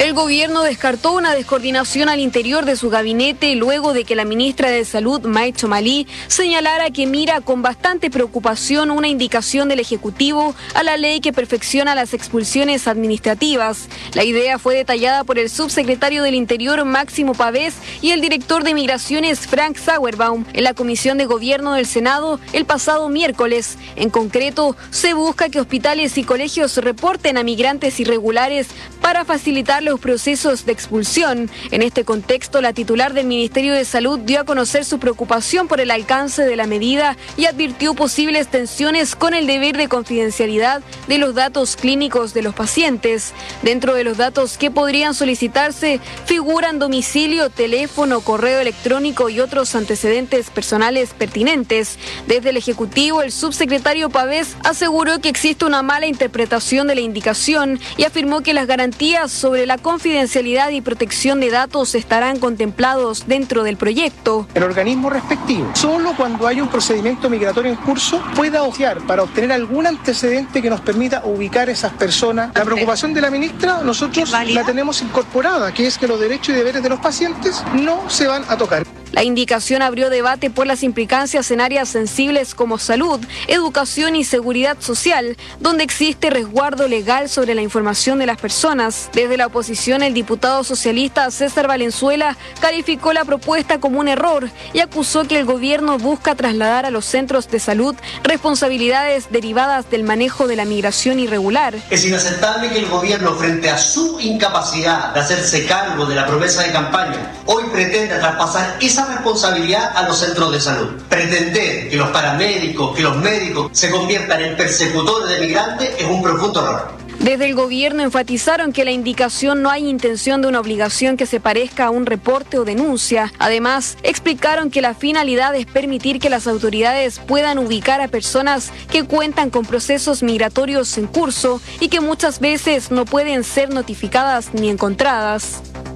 El gobierno descartó una descoordinación al interior de su gabinete luego de que la ministra de Salud, May Chomalí, señalara que mira con bastante preocupación una indicación del Ejecutivo a la ley que perfecciona las expulsiones administrativas. La idea fue detallada por el subsecretario del Interior, Máximo Pavés, y el director de Migraciones, Frank Sauerbaum, en la Comisión de Gobierno del Senado el pasado miércoles. En concreto, se busca que hospitales y colegios reporten a migrantes irregulares para facilitar los procesos de expulsión. En este contexto, la titular del Ministerio de Salud dio a conocer su preocupación por el alcance de la medida y advirtió posibles tensiones con el deber de confidencialidad de los datos clínicos de los pacientes. Dentro de los datos que podrían solicitarse figuran domicilio, teléfono, correo electrónico y otros antecedentes personales pertinentes. Desde el Ejecutivo, el subsecretario Pavés aseguró que existe una mala interpretación de la indicación y afirmó que las garantías sobre la confidencialidad y protección de datos estarán contemplados dentro del proyecto. El organismo respectivo, solo cuando hay un procedimiento migratorio en curso, pueda optar para obtener algún antecedente que nos permita ubicar a esas personas. La preocupación de la ministra, nosotros la tenemos incorporada, que es que los derechos y deberes de los pacientes no se van a tocar. La indicación abrió debate por las implicancias en áreas sensibles como salud, educación y seguridad social, donde existe resguardo legal sobre la información de las personas. Desde la oposición, el diputado socialista César Valenzuela calificó la propuesta como un error y acusó que el gobierno busca trasladar a los centros de salud responsabilidades derivadas del manejo de la migración irregular. Es inaceptable que el gobierno, frente a su incapacidad de hacerse cargo de la promesa de campaña, hoy pretenda traspasar esa responsabilidad a los centros de salud. Pretender que los paramédicos, que los médicos se conviertan en persecutores de migrantes es un profundo error. Desde el gobierno enfatizaron que la indicación no hay intención de una obligación que se parezca a un reporte o denuncia. Además, explicaron que la finalidad es permitir que las autoridades puedan ubicar a personas que cuentan con procesos migratorios en curso y que muchas veces no pueden ser notificadas ni encontradas.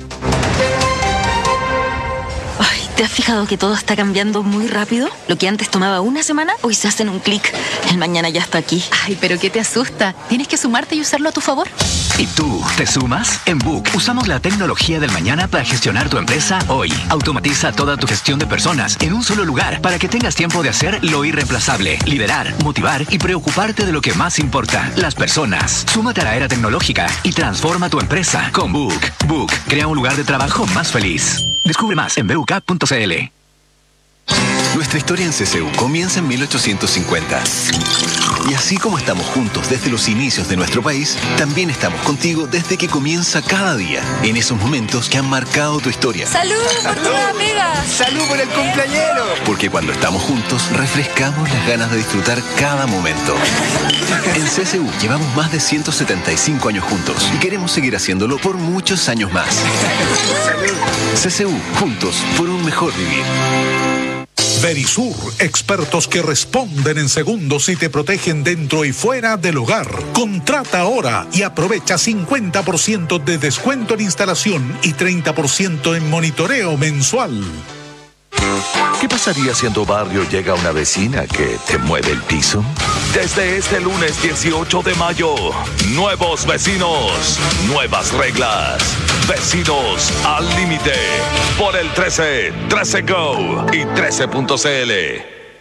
¿Te has fijado que todo está cambiando muy rápido? Lo que antes tomaba una semana, hoy se hace en un clic. El mañana ya está aquí. Ay, pero ¿qué te asusta? Tienes que sumarte y usarlo a tu favor. ¿Y tú, te sumas? En Book usamos la tecnología del mañana para gestionar tu empresa hoy. Automatiza toda tu gestión de personas en un solo lugar para que tengas tiempo de hacer lo irreemplazable, liderar, motivar y preocuparte de lo que más importa, las personas. Súmate a la era tecnológica y transforma tu empresa con Book. Book crea un lugar de trabajo más feliz. Descubre más en book.cl. Nuestra historia en CCU comienza en 1850. Y así como estamos juntos desde los inicios de nuestro país, también estamos contigo desde que comienza cada día, en esos momentos que han marcado tu historia. ¡Salud por tu nueva pega! ¡Salud por el cumpleañero! Porque cuando estamos juntos, refrescamos las ganas de disfrutar cada momento. En CCU llevamos más de 175 años juntos y queremos seguir haciéndolo por muchos años más. CCU, juntos por un mejor vivir. Verisur, expertos que responden en segundos y te protegen dentro y fuera del hogar. Contrata ahora y aprovecha 50% de descuento en instalación y 30% en monitoreo mensual. ¿Qué pasaría si en tu barrio llega una vecina que te mueve el piso? Desde este lunes 18 de mayo, nuevos vecinos, nuevas reglas. Vecinos al límite. Por el 13, 13 Go y 13.cl.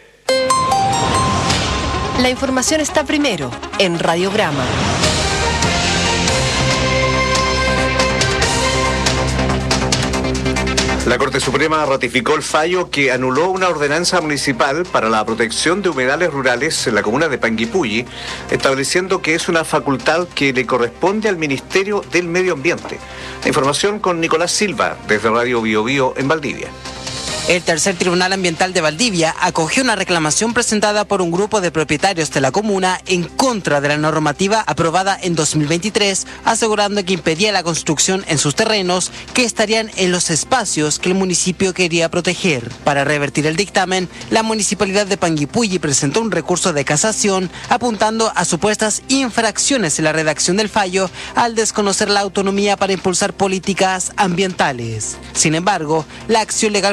La información está primero en Radiograma. La Corte Suprema ratificó el fallo que anuló una ordenanza municipal para la protección de humedales rurales en la comuna de Panguipulli, estableciendo que es una facultad que le corresponde al Ministerio del Medio Ambiente. La información con Nicolás Silva, desde Radio Bio Bio en Valdivia. El tercer Tribunal Ambiental de Valdivia acogió una reclamación presentada por un grupo de propietarios de la comuna en contra de la normativa aprobada en 2023, asegurando que impedía la construcción en sus terrenos que estarían en los espacios que el municipio quería proteger. Para revertir el dictamen, la municipalidad de Panguipulli presentó un recurso de casación apuntando a supuestas infracciones en la redacción del fallo al desconocer la autonomía para impulsar políticas ambientales. Sin embargo, la acción legal fue rechazada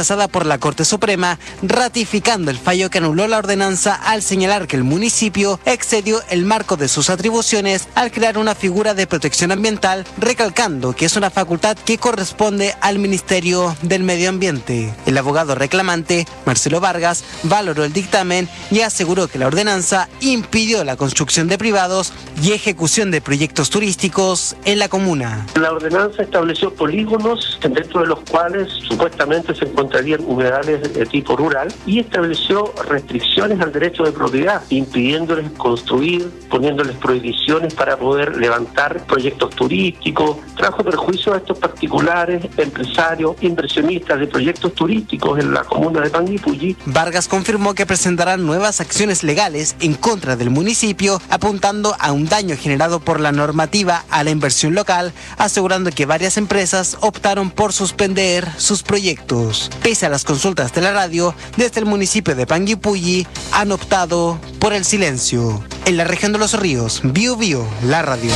rechazada por la Corte Suprema, ratificando el fallo que anuló la ordenanza al señalar que el municipio excedió el marco de sus atribuciones al crear una figura de protección ambiental, recalcando que es una facultad que corresponde al Ministerio del Medio Ambiente. El abogado reclamante, Marcelo Vargas, valoró el dictamen y aseguró que la ordenanza impidió la construcción de privados y ejecución de proyectos turísticos en la comuna. La ordenanza estableció polígonos dentro de los cuales supuestamente se encontrarían humedales de tipo rural y estableció restricciones al derecho de propiedad, impidiéndoles construir, poniéndoles prohibiciones para poder levantar proyectos turísticos. Trajo perjuicio a estos particulares, empresarios, inversionistas de proyectos turísticos en la comuna de Panguipulli. Vargas confirmó que presentarán nuevas acciones legales en contra del municipio, apuntando a un daño generado por la normativa a la inversión local, asegurando que varias empresas optaron por suspender sus proyectos. Pese a las consultas de la radio, desde el municipio de Panguipulli han optado por el silencio. En la región de Los Ríos, Biobío, la radio.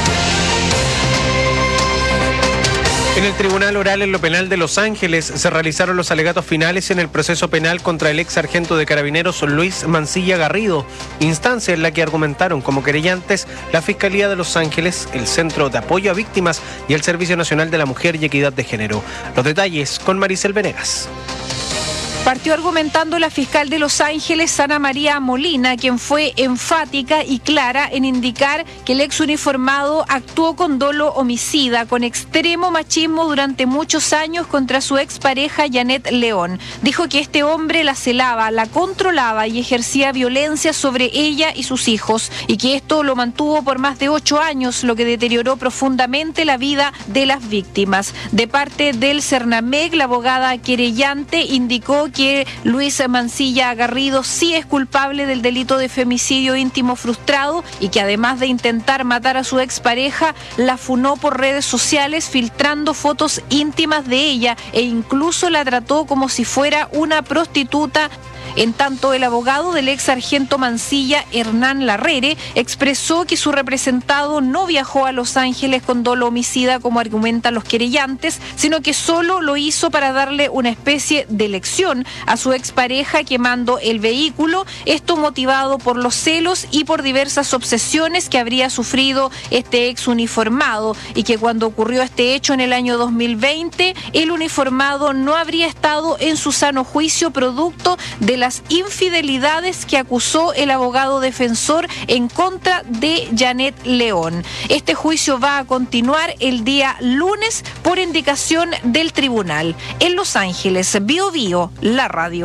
En el Tribunal Oral en lo Penal de Los Ángeles se realizaron los alegatos finales en el proceso penal contra el ex sargento de Carabineros Luis Mancilla Garrido, instancia en la que argumentaron como querellantes la Fiscalía de Los Ángeles, el Centro de Apoyo a Víctimas y el Servicio Nacional de la Mujer y Equidad de Género. Los detalles con Maricel Venegas. Partió argumentando la fiscal de Los Ángeles, Ana María Molina, quien fue enfática y clara en indicar que el ex uniformado actuó con dolo homicida, con extremo machismo durante muchos años contra su expareja Janet León. Dijo que este hombre la celaba, la controlaba y ejercía violencia sobre ella y sus hijos, y que esto lo mantuvo por más de 8 años, lo que deterioró profundamente la vida de las víctimas. De parte del Cernamec, la abogada querellante indicó que Luis Mancilla Garrido sí es culpable del delito de femicidio íntimo frustrado y que además de intentar matar a su expareja, la funó por redes sociales filtrando fotos íntimas de ella e incluso la trató como si fuera una prostituta. En tanto, el abogado del ex sargento Mancilla, Hernán Larrere, expresó que su representado no viajó a Los Ángeles con dolo homicida como argumentan los querellantes, sino que solo lo hizo para darle una especie de lección a su expareja quemando el vehículo, esto motivado por los celos y por diversas obsesiones que habría sufrido este ex uniformado, y que cuando ocurrió este hecho en el año 2020, el uniformado no habría estado en su sano juicio producto de las infidelidades que acusó el abogado defensor en contra de Janet León. Este juicio va a continuar el día lunes por indicación del tribunal. En Los Ángeles, Biobío, la radio.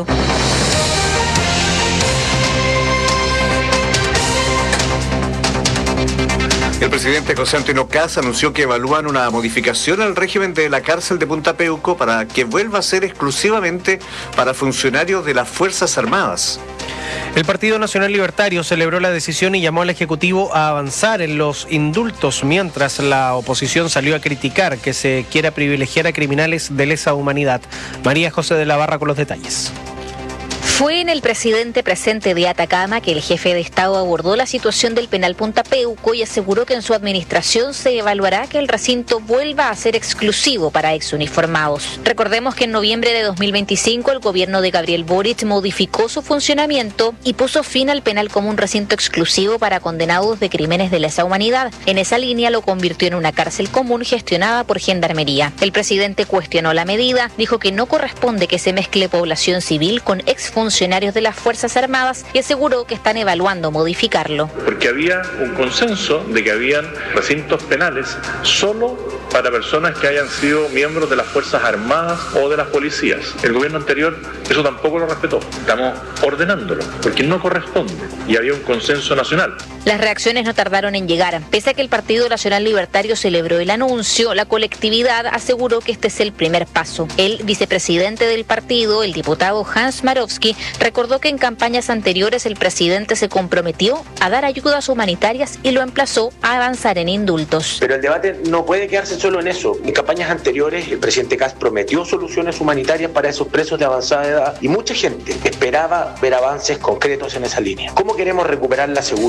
El presidente José Antonio Kast anunció que evalúan una modificación al régimen de la cárcel de Punta Peuco para que vuelva a ser exclusivamente para funcionarios de las Fuerzas Armadas. El Partido Nacional Libertario celebró la decisión y llamó al Ejecutivo a avanzar en los indultos, mientras la oposición salió a criticar que se quiera privilegiar a criminales de lesa humanidad. María José de la Barra con los detalles. Fue en el presidente presente de Atacama que el jefe de Estado abordó la situación del penal Punta Peuco y aseguró que en su administración se evaluará que el recinto vuelva a ser exclusivo para exuniformados. Recordemos que en noviembre de 2025 el gobierno de Gabriel Boric modificó su funcionamiento y puso fin al penal como un recinto exclusivo para condenados de crímenes de lesa humanidad. En esa línea lo convirtió en una cárcel común gestionada por Gendarmería. El presidente cuestionó la medida, dijo que no corresponde que se mezcle población civil con exfuncionarios de las Fuerzas Armadas y aseguró que están evaluando modificarlo. Porque había un consenso de que habían recintos penales solo para personas que hayan sido miembros de las Fuerzas Armadas o de las policías. El gobierno anterior eso tampoco lo respetó. Estamos ordenándolo porque no corresponde y había un consenso nacional. Las reacciones no tardaron en llegar. Pese a que el Partido Nacional Libertario celebró el anuncio, la colectividad aseguró que este es el primer paso. El vicepresidente del partido, el diputado Hans Marowski, recordó que en campañas anteriores el presidente se comprometió a dar ayudas humanitarias y lo emplazó a avanzar en indultos. Pero el debate no puede quedarse solo en eso. En campañas anteriores el presidente Kast prometió soluciones humanitarias para esos presos de avanzada edad y mucha gente esperaba ver avances concretos en esa línea. ¿Cómo queremos recuperar la seguridad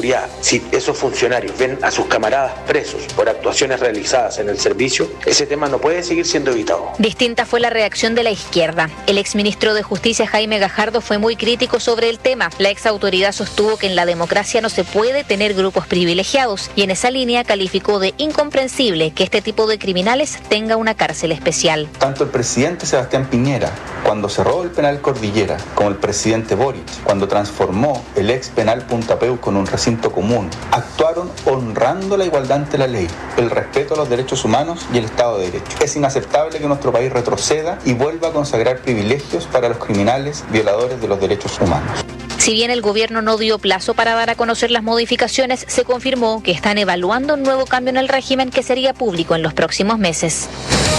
si esos funcionarios ven a sus camaradas presos por actuaciones realizadas en el servicio, ese tema no puede seguir siendo evitado. Distinta fue la reacción de la izquierda. El exministro de Justicia, Jaime Gajardo, fue muy crítico sobre el tema. La exautoridad sostuvo que en la democracia no se puede tener grupos privilegiados y en esa línea calificó de incomprensible que este tipo de criminales tenga una cárcel especial. Tanto el presidente Sebastián Piñera, cuando cerró el penal Cordillera, como el presidente Boric, cuando transformó el ex penal Punta Peuco en un recinto común, actuaron honrando la igualdad ante la ley, el respeto a los derechos humanos y el Estado de Derecho. Es inaceptable que nuestro país retroceda y vuelva a consagrar privilegios para los criminales violadores de los derechos humanos. Si bien el gobierno no dio plazo para dar a conocer las modificaciones, se confirmó que están evaluando un nuevo cambio en el régimen que sería público en los próximos meses.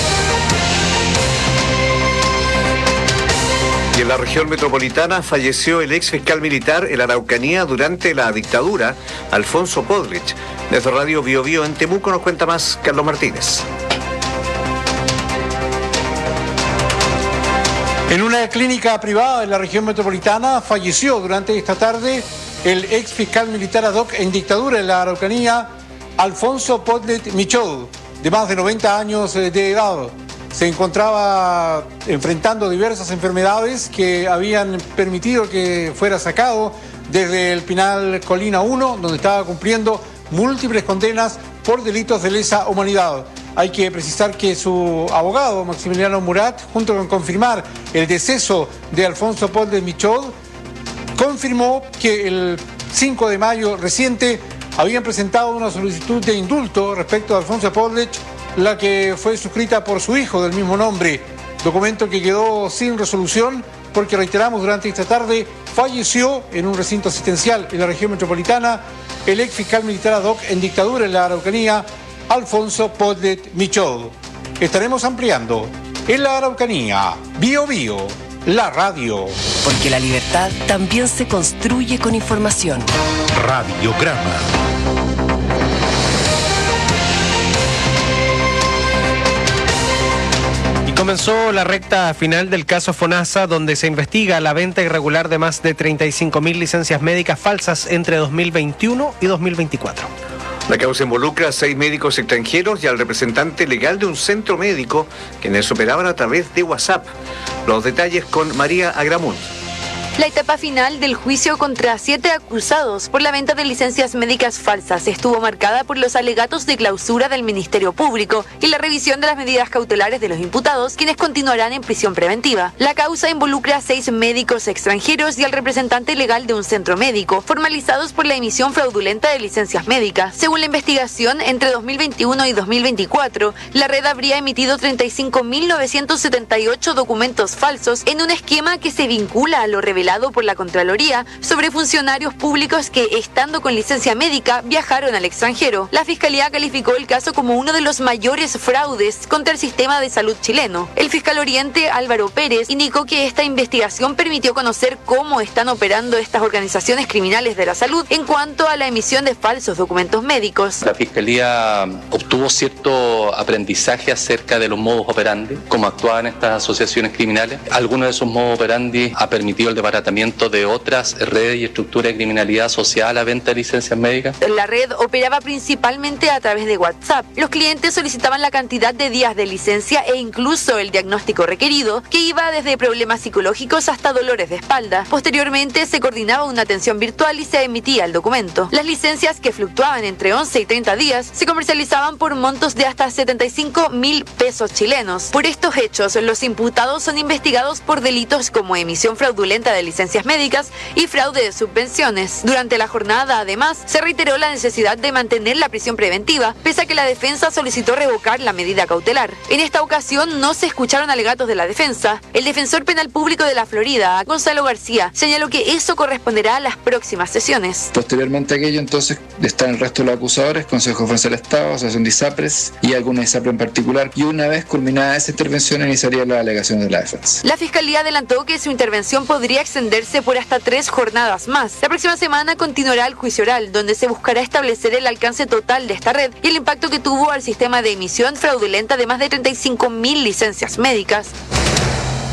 Y en la región metropolitana falleció el ex fiscal militar en la Araucanía durante la dictadura, Alfonso Podlich. Desde Radio Bio Bio en Temuco nos cuenta más Carlos Martínez. En una clínica privada de la región metropolitana falleció durante esta tarde el ex fiscal militar ad hoc en dictadura en la Araucanía, Alfonso Podlich Michaud, de más de 90 años de edad. Se encontraba enfrentando diversas enfermedades que habían permitido que fuera sacado desde el penal Colina 1, donde estaba cumpliendo múltiples condenas por delitos de lesa humanidad. Hay que precisar que su abogado, Maximiliano Murat, junto con confirmar el deceso de Alfonso Podlich Michaud, confirmó que el 5 de mayo reciente habían presentado una solicitud de indulto respecto a Alfonso Podlich, la que fue suscrita por su hijo del mismo nombre, documento que quedó sin resolución porque, reiteramos, durante esta tarde falleció en un recinto asistencial en la región metropolitana el ex fiscal militar ad hoc en dictadura en la Araucanía, Alfonso Podlich Michaud. Estaremos ampliando en la Araucanía, Bio Bio, la radio. Porque la libertad también se construye con información. Radiograma. Comenzó la recta final del caso FONASA, donde se investiga la venta irregular de más de 35.000 licencias médicas falsas entre 2021 y 2024. La causa involucra a 6 médicos extranjeros y al representante legal de un centro médico, quienes operaban a través de WhatsApp. Los detalles con María Agramunt. La etapa final del juicio contra 7 acusados por la venta de licencias médicas falsas estuvo marcada por los alegatos de clausura del Ministerio Público y la revisión de las medidas cautelares de los imputados, quienes continuarán en prisión preventiva. La causa involucra a 6 médicos extranjeros y al representante legal de un centro médico, formalizados por la emisión fraudulenta de licencias médicas. Según la investigación, entre 2021 y 2024, la red habría emitido 35.978 documentos falsos en un esquema que se vincula a lo revelado por la Contraloría sobre funcionarios públicos que, estando con licencia médica, viajaron al extranjero. La Fiscalía calificó el caso como uno de los mayores fraudes contra el sistema de salud chileno. El fiscal oriente, Álvaro Pérez, indicó que esta investigación permitió conocer cómo están operando estas organizaciones criminales de la salud en cuanto a la emisión de falsos documentos médicos. La Fiscalía obtuvo cierto aprendizaje acerca de los modus operandi, cómo actuaban estas asociaciones criminales. Algunos de esos modus operandi ha permitido el desbaratamiento de otras redes y estructuras de criminalidad asociada a la venta de licencias médicas. La red operaba principalmente a través de WhatsApp. Los clientes solicitaban la cantidad de días de licencia e incluso el diagnóstico requerido, que iba desde problemas psicológicos hasta dolores de espalda. Posteriormente se coordinaba una atención virtual y se emitía el documento. Las licencias, que fluctuaban entre 11 y 30 días, se comercializaban por montos de hasta 75.000 pesos chilenos. Por estos hechos, los imputados son investigados por delitos como emisión fraudulenta de licencias médicas y fraude de subvenciones. Durante la jornada, además, se reiteró la necesidad de mantener la prisión preventiva, pese a que la defensa solicitó revocar la medida cautelar. En esta ocasión no se escucharon alegatos de la defensa. El defensor penal público de la Florida, Gonzalo García, señaló que eso corresponderá a las próximas sesiones. Posteriormente a aquello, entonces, están el resto de los acusadores, Consejo de Defensa del Estado, Asociación de ISAPRES y alguna ISAPRE en particular, y una vez culminada esa intervención iniciaría las alegaciones de la defensa. La Fiscalía adelantó que su intervención podría extenderse por hasta 3 jornadas más. La próxima semana continuará el juicio oral, donde se buscará establecer el alcance total de esta red y el impacto que tuvo al sistema de emisión fraudulenta de más de 35.000 licencias médicas.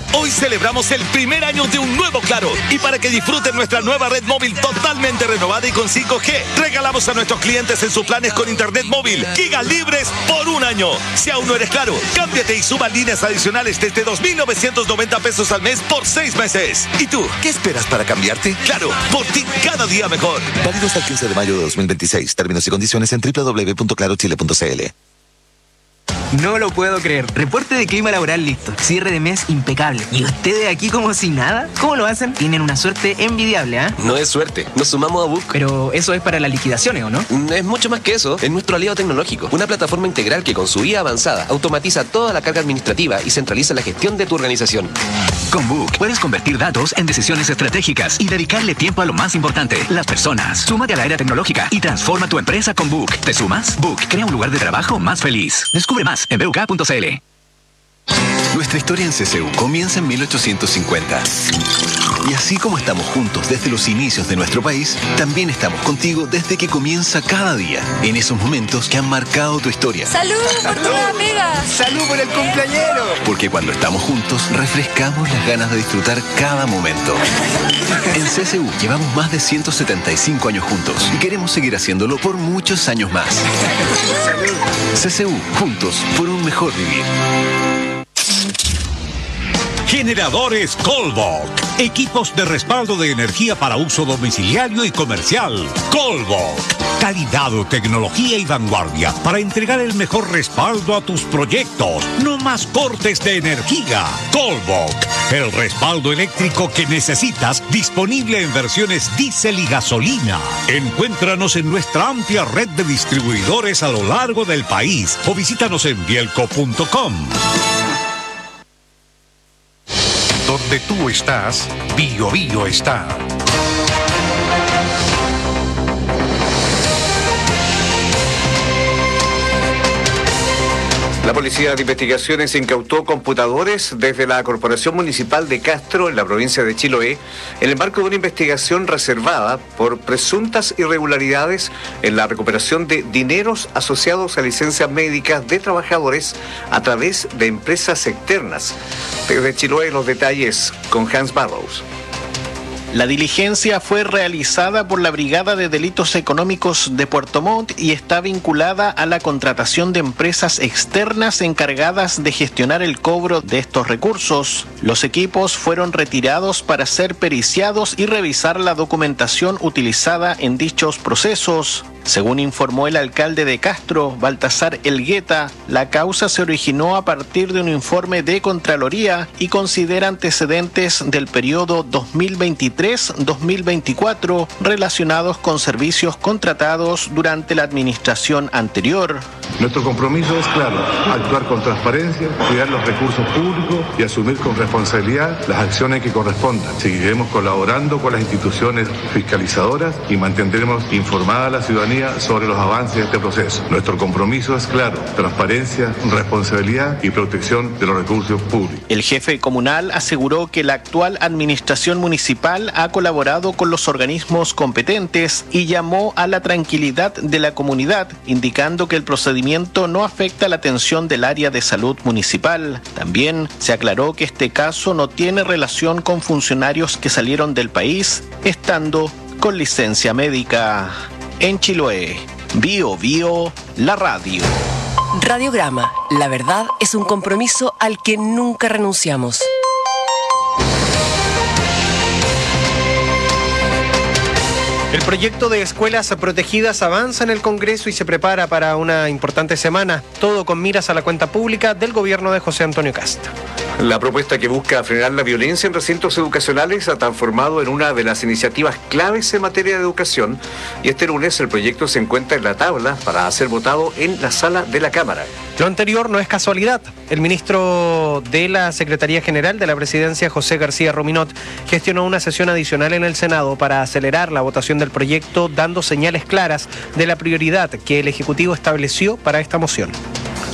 Hoy celebramos el primer año de un nuevo Claro. Y para que disfruten nuestra nueva red móvil totalmente renovada y con 5G, regalamos a nuestros clientes en sus planes con internet móvil gigas libres por un año. Si aún no eres Claro, cámbiate y suba líneas adicionales desde 2.990 pesos al mes por 6 meses. ¿Y tú, qué esperas para cambiarte? Claro, por ti cada día mejor. Válido hasta el 15 de mayo de 2026. Términos y condiciones en www.clarochile.cl. No lo puedo creer. Reporte de clima laboral listo. Cierre de mes impecable. ¿Y ustedes aquí como si nada? ¿Cómo lo hacen? Tienen una suerte envidiable, ¿ah? No es suerte. Nos sumamos a Book. Pero eso es para las liquidaciones, ¿o no? Es mucho más que eso. Es nuestro aliado tecnológico. Una plataforma integral que con su IA avanzada automatiza toda la carga administrativa y centraliza la gestión de tu organización. Con Book puedes convertir datos en decisiones estratégicas y dedicarle tiempo a lo más importante, las personas. Súmate a la era tecnológica y transforma tu empresa con Book. ¿Te sumas? Book crea un lugar de trabajo más feliz. Descubre más en buk.cl. Nuestra historia en CCU comienza en 1850. Y así como estamos juntos desde los inicios de nuestro país, también estamos contigo desde que comienza cada día, en esos momentos que han marcado tu historia. ¡Salud por tu amiga! ¡Salud por el cumpleañero! Porque cuando estamos juntos, refrescamos las ganas de disfrutar cada momento. En CCU llevamos más de 175 años juntos y queremos seguir haciéndolo por muchos años más. CCU, juntos por un mejor vivir. Generadores Colbok. Equipos de respaldo de energía para uso domiciliario y comercial. Colbok. Calidad, tecnología y vanguardia para entregar el mejor respaldo a tus proyectos. No más cortes de energía. Colbok. El respaldo eléctrico que necesitas, disponible en versiones diésel y gasolina. Encuéntranos en nuestra amplia red de distribuidores a lo largo del país o visítanos en bielco.com. Donde tú estás, Bio Bio está. La Policía de Investigaciones incautó computadores desde la Corporación Municipal de Castro, en la provincia de Chiloé, en el marco de una investigación reservada por presuntas irregularidades en la recuperación de dineros asociados a licencias médicas de trabajadores a través de empresas externas. Desde Chiloé, los detalles con Hans Barrows. La diligencia fue realizada por la Brigada de Delitos Económicos de Puerto Montt y está vinculada a la contratación de empresas externas encargadas de gestionar el cobro de estos recursos. Los equipos fueron retirados para ser periciados y revisar la documentación utilizada en dichos procesos. Según informó el alcalde de Castro, Baltasar Elgueta, la causa se originó a partir de un informe de Contraloría y considera antecedentes del periodo 2023-2024 relacionados con servicios contratados durante la administración anterior. Nuestro compromiso es claro: actuar con transparencia, cuidar los recursos públicos y asumir con responsabilidad las acciones que correspondan. Seguiremos colaborando con las instituciones fiscalizadoras y mantendremos informada a la ciudadanía sobre los avances de este proceso. Nuestro compromiso es claro: transparencia, responsabilidad y protección de los recursos públicos. El jefe comunal aseguró que la actual administración municipal ha colaborado con los organismos competentes y llamó a la tranquilidad de la comunidad, indicando que el procedimiento no afecta la atención del área de salud municipal. También se aclaró que este caso no tiene relación con funcionarios que salieron del país estando con licencia médica. En Chiloé, Bio Bio, la radio. Radiograma, la verdad es un compromiso al que nunca renunciamos. El proyecto de escuelas protegidas avanza en el Congreso y se prepara para una importante semana, todo con miras a la cuenta pública del gobierno de José Antonio Kast. La propuesta que busca frenar la violencia en recintos educacionales se ha transformado en una de las iniciativas claves en materia de educación y este lunes el proyecto se encuentra en la tabla para ser votado en la sala de la Cámara. Lo anterior no es casualidad. El ministro de la Secretaría General de la Presidencia, José García Rominot, gestionó una sesión adicional en el Senado para acelerar la votación del proyecto, dando señales claras de la prioridad que el Ejecutivo estableció para esta moción.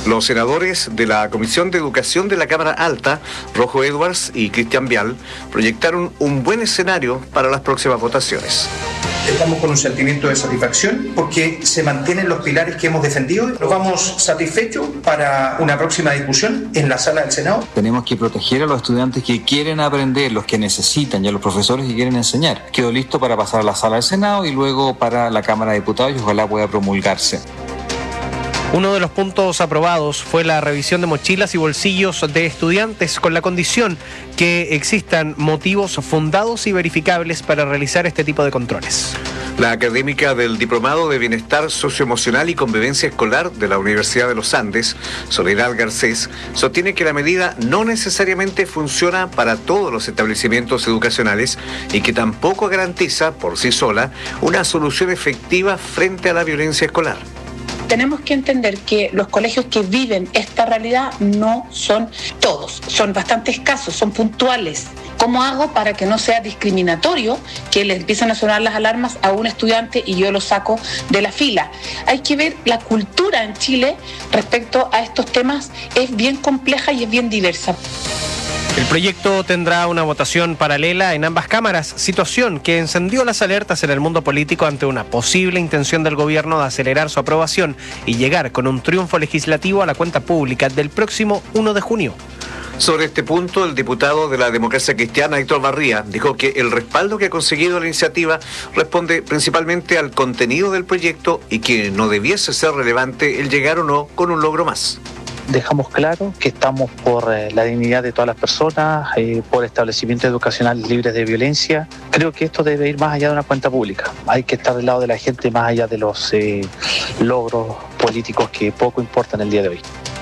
Los senadores de la Comisión de Educación de la Cámara Alta, Rojo Edwards y Cristian Vial, proyectaron un buen escenario para las próximas votaciones. Estamos con un sentimiento de satisfacción porque se mantienen los pilares que hemos defendido. Nos vamos satisfechos para una próxima discusión en la sala del Senado. Tenemos que proteger a los estudiantes que quieren aprender, los que necesitan, y a los profesores que quieren enseñar. Quedo listo para pasar a la sala del Senado y luego para la Cámara de Diputados y ojalá pueda promulgarse. Uno de los puntos aprobados fue la revisión de mochilas y bolsillos de estudiantes con la condición que existan motivos fundados y verificables para realizar este tipo de controles. La académica del Diplomado de Bienestar Socioemocional y Convivencia Escolar de la Universidad de los Andes, Soledad Garcés, sostiene que la medida no necesariamente funciona para todos los establecimientos educacionales y que tampoco garantiza por sí sola una solución efectiva frente a la violencia escolar. Tenemos que entender que los colegios que viven esta realidad no son todos, son bastante escasos, son puntuales. ¿Cómo hago para que no sea discriminatorio que le empiezan a sonar las alarmas a un estudiante y yo lo saco de la fila? Hay que ver la cultura en Chile respecto a estos temas, es bien compleja y es bien diversa. El proyecto tendrá una votación paralela en ambas cámaras, situación que encendió las alertas en el mundo político ante una posible intención del gobierno de acelerar su aprobación y llegar con un triunfo legislativo a la cuenta pública del próximo 1 de junio. Sobre este punto, el diputado de la Democracia Cristiana, Héctor Barría, dijo que el respaldo que ha conseguido la iniciativa responde principalmente al contenido del proyecto y que no debiese ser relevante el llegar o no con un logro más. Dejamos claro que estamos por la dignidad de todas las personas, por establecimientos educacionales libres de violencia. Creo que esto debe ir más allá de una cuenta pública. Hay que estar del lado de la gente más allá de los logros políticos que poco importan el día de hoy.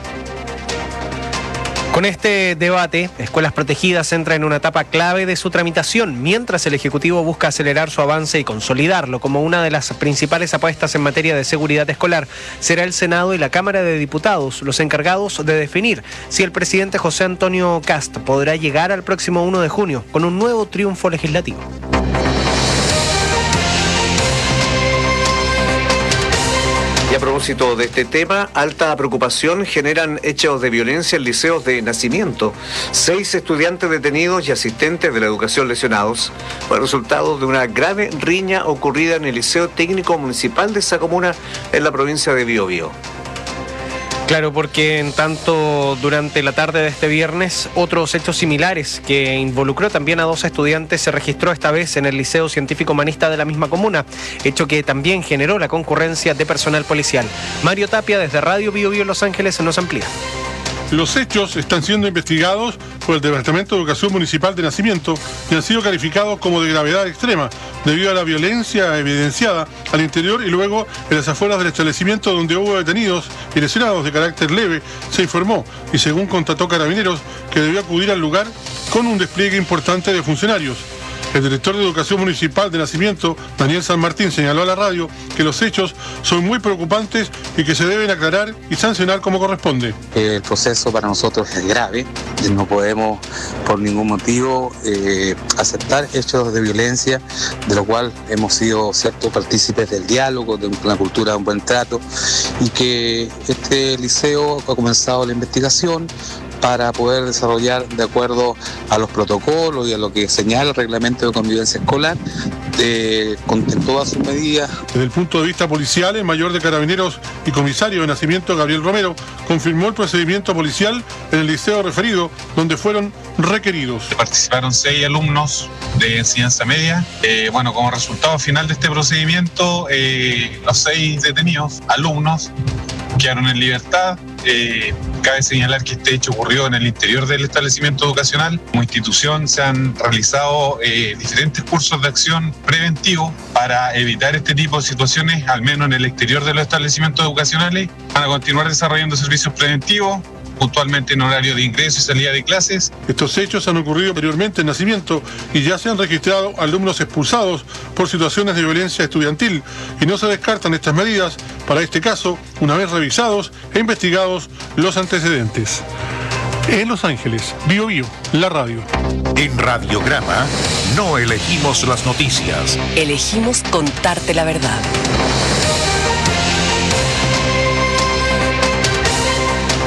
Con este debate, Escuelas Protegidas entra en una etapa clave de su tramitación, mientras el Ejecutivo busca acelerar su avance y consolidarlo como una de las principales apuestas en materia de seguridad escolar. Será el Senado y la Cámara de Diputados los encargados de definir si el presidente José Antonio Kast podrá llegar al próximo 1 de junio con un nuevo triunfo legislativo. Y a propósito de este tema, alta preocupación generan hechos de violencia en liceos de Nacimiento. 6 estudiantes detenidos y asistentes de la educación lesionados fue resultado de una grave riña ocurrida en el Liceo Técnico Municipal de esa comuna en la provincia de Biobío. Claro, porque en tanto durante la tarde de este viernes, otros hechos similares que involucró también a 2 estudiantes se registró esta vez en el Liceo Científico Humanista de la misma comuna, hecho que también generó la concurrencia de personal policial. Mario Tapia, desde Radio Biobío Los Ángeles, nos amplía. Los hechos están siendo investigados por el Departamento de Educación Municipal de Nacimiento y han sido calificados como de gravedad extrema debido a la violencia evidenciada al interior y luego en las afueras del establecimiento donde hubo detenidos y lesionados de carácter leve, se informó y según constató Carabineros que debió acudir al lugar con un despliegue importante de funcionarios. El director de Educación Municipal de Nacimiento, Daniel San Martín, señaló a la radio que los hechos son muy preocupantes y que se deben aclarar y sancionar como corresponde. El proceso para nosotros es grave, no podemos por ningún motivo aceptar hechos de violencia, de lo cual hemos sido partícipes del diálogo, de una cultura de un buen trato, y que este liceo ha comenzado la investigación para poder desarrollar de acuerdo a los protocolos y a lo que señala el reglamento de convivencia escolar, en todas sus medidas. Desde el punto de vista policial, el mayor de Carabineros y comisario de Nacimiento, Gabriel Romero, confirmó el procedimiento policial en el liceo referido, donde fueron requeridos. Participaron 6 alumnos de enseñanza media. Como resultado final de este procedimiento, los 6 detenidos, alumnos, quedaron en libertad. Cabe señalar que este hecho ocurrió en el interior del establecimiento educacional. Como institución se han realizado diferentes cursos de acción preventivos para evitar este tipo de situaciones, al menos en el exterior de los establecimientos educacionales. Van a continuar desarrollando servicios preventivos, puntualmente en horario de ingreso y salida de clases. Estos hechos han ocurrido anteriormente en Nacimiento y ya se han registrado alumnos expulsados por situaciones de violencia estudiantil y no se descartan estas medidas para este caso una vez revisados e investigados los antecedentes. En Los Ángeles, Biobío, la radio. En Radiograma no elegimos las noticias. Elegimos contarte la verdad.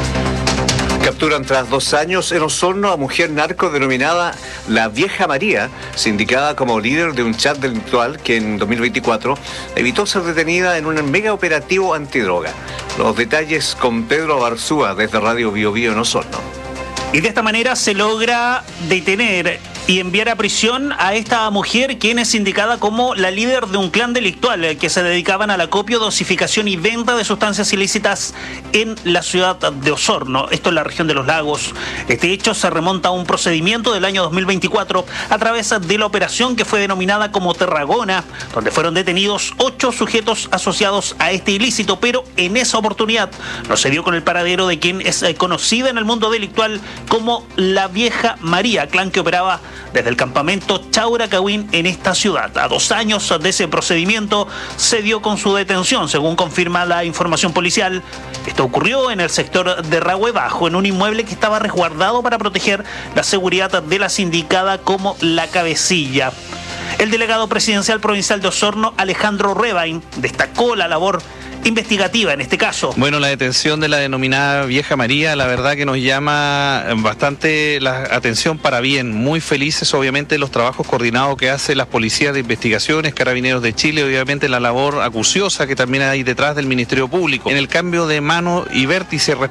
Capturan tras 2 años en Osorno a mujer narco denominada La Vieja María, sindicada como líder de un chat delictual que en 2024 evitó ser detenida en un mega operativo antidroga. Los detalles con Pedro Barzúa desde Radio Bio Bio en Osorno. Y de esta manera se logra detener y enviar a prisión a esta mujer, quien es indicada como la líder de un clan delictual que se dedicaban al acopio, dosificación y venta de sustancias ilícitas en la ciudad de Osorno, esto en la región de Los Lagos. Este hecho se remonta a un procedimiento del año 2024 a través de la operación que fue denominada como Tarragona, donde fueron detenidos 8 sujetos asociados a este ilícito, pero en esa oportunidad no se dio con el paradero de quien es conocida en el mundo delictual como La Vieja María, clan que operaba desde el campamento Chauracahuín en esta ciudad. A 2 años de ese procedimiento se dio con su detención, según confirma la información policial. Esto ocurrió en el sector de Rahue Bajo, en un inmueble que estaba resguardado para proteger la seguridad de la sindicada como La Cabecilla. El delegado presidencial provincial de Osorno, Alejandro Rebain, destacó la labor investigativa en este caso. Bueno, la detención de la denominada Vieja María, la verdad que nos llama bastante la atención para bien. Muy felices, obviamente, los trabajos coordinados que hacen las policías de investigaciones, Carabineros de Chile, obviamente la labor acuciosa que también hay detrás del Ministerio Público. En el cambio de mano y vértice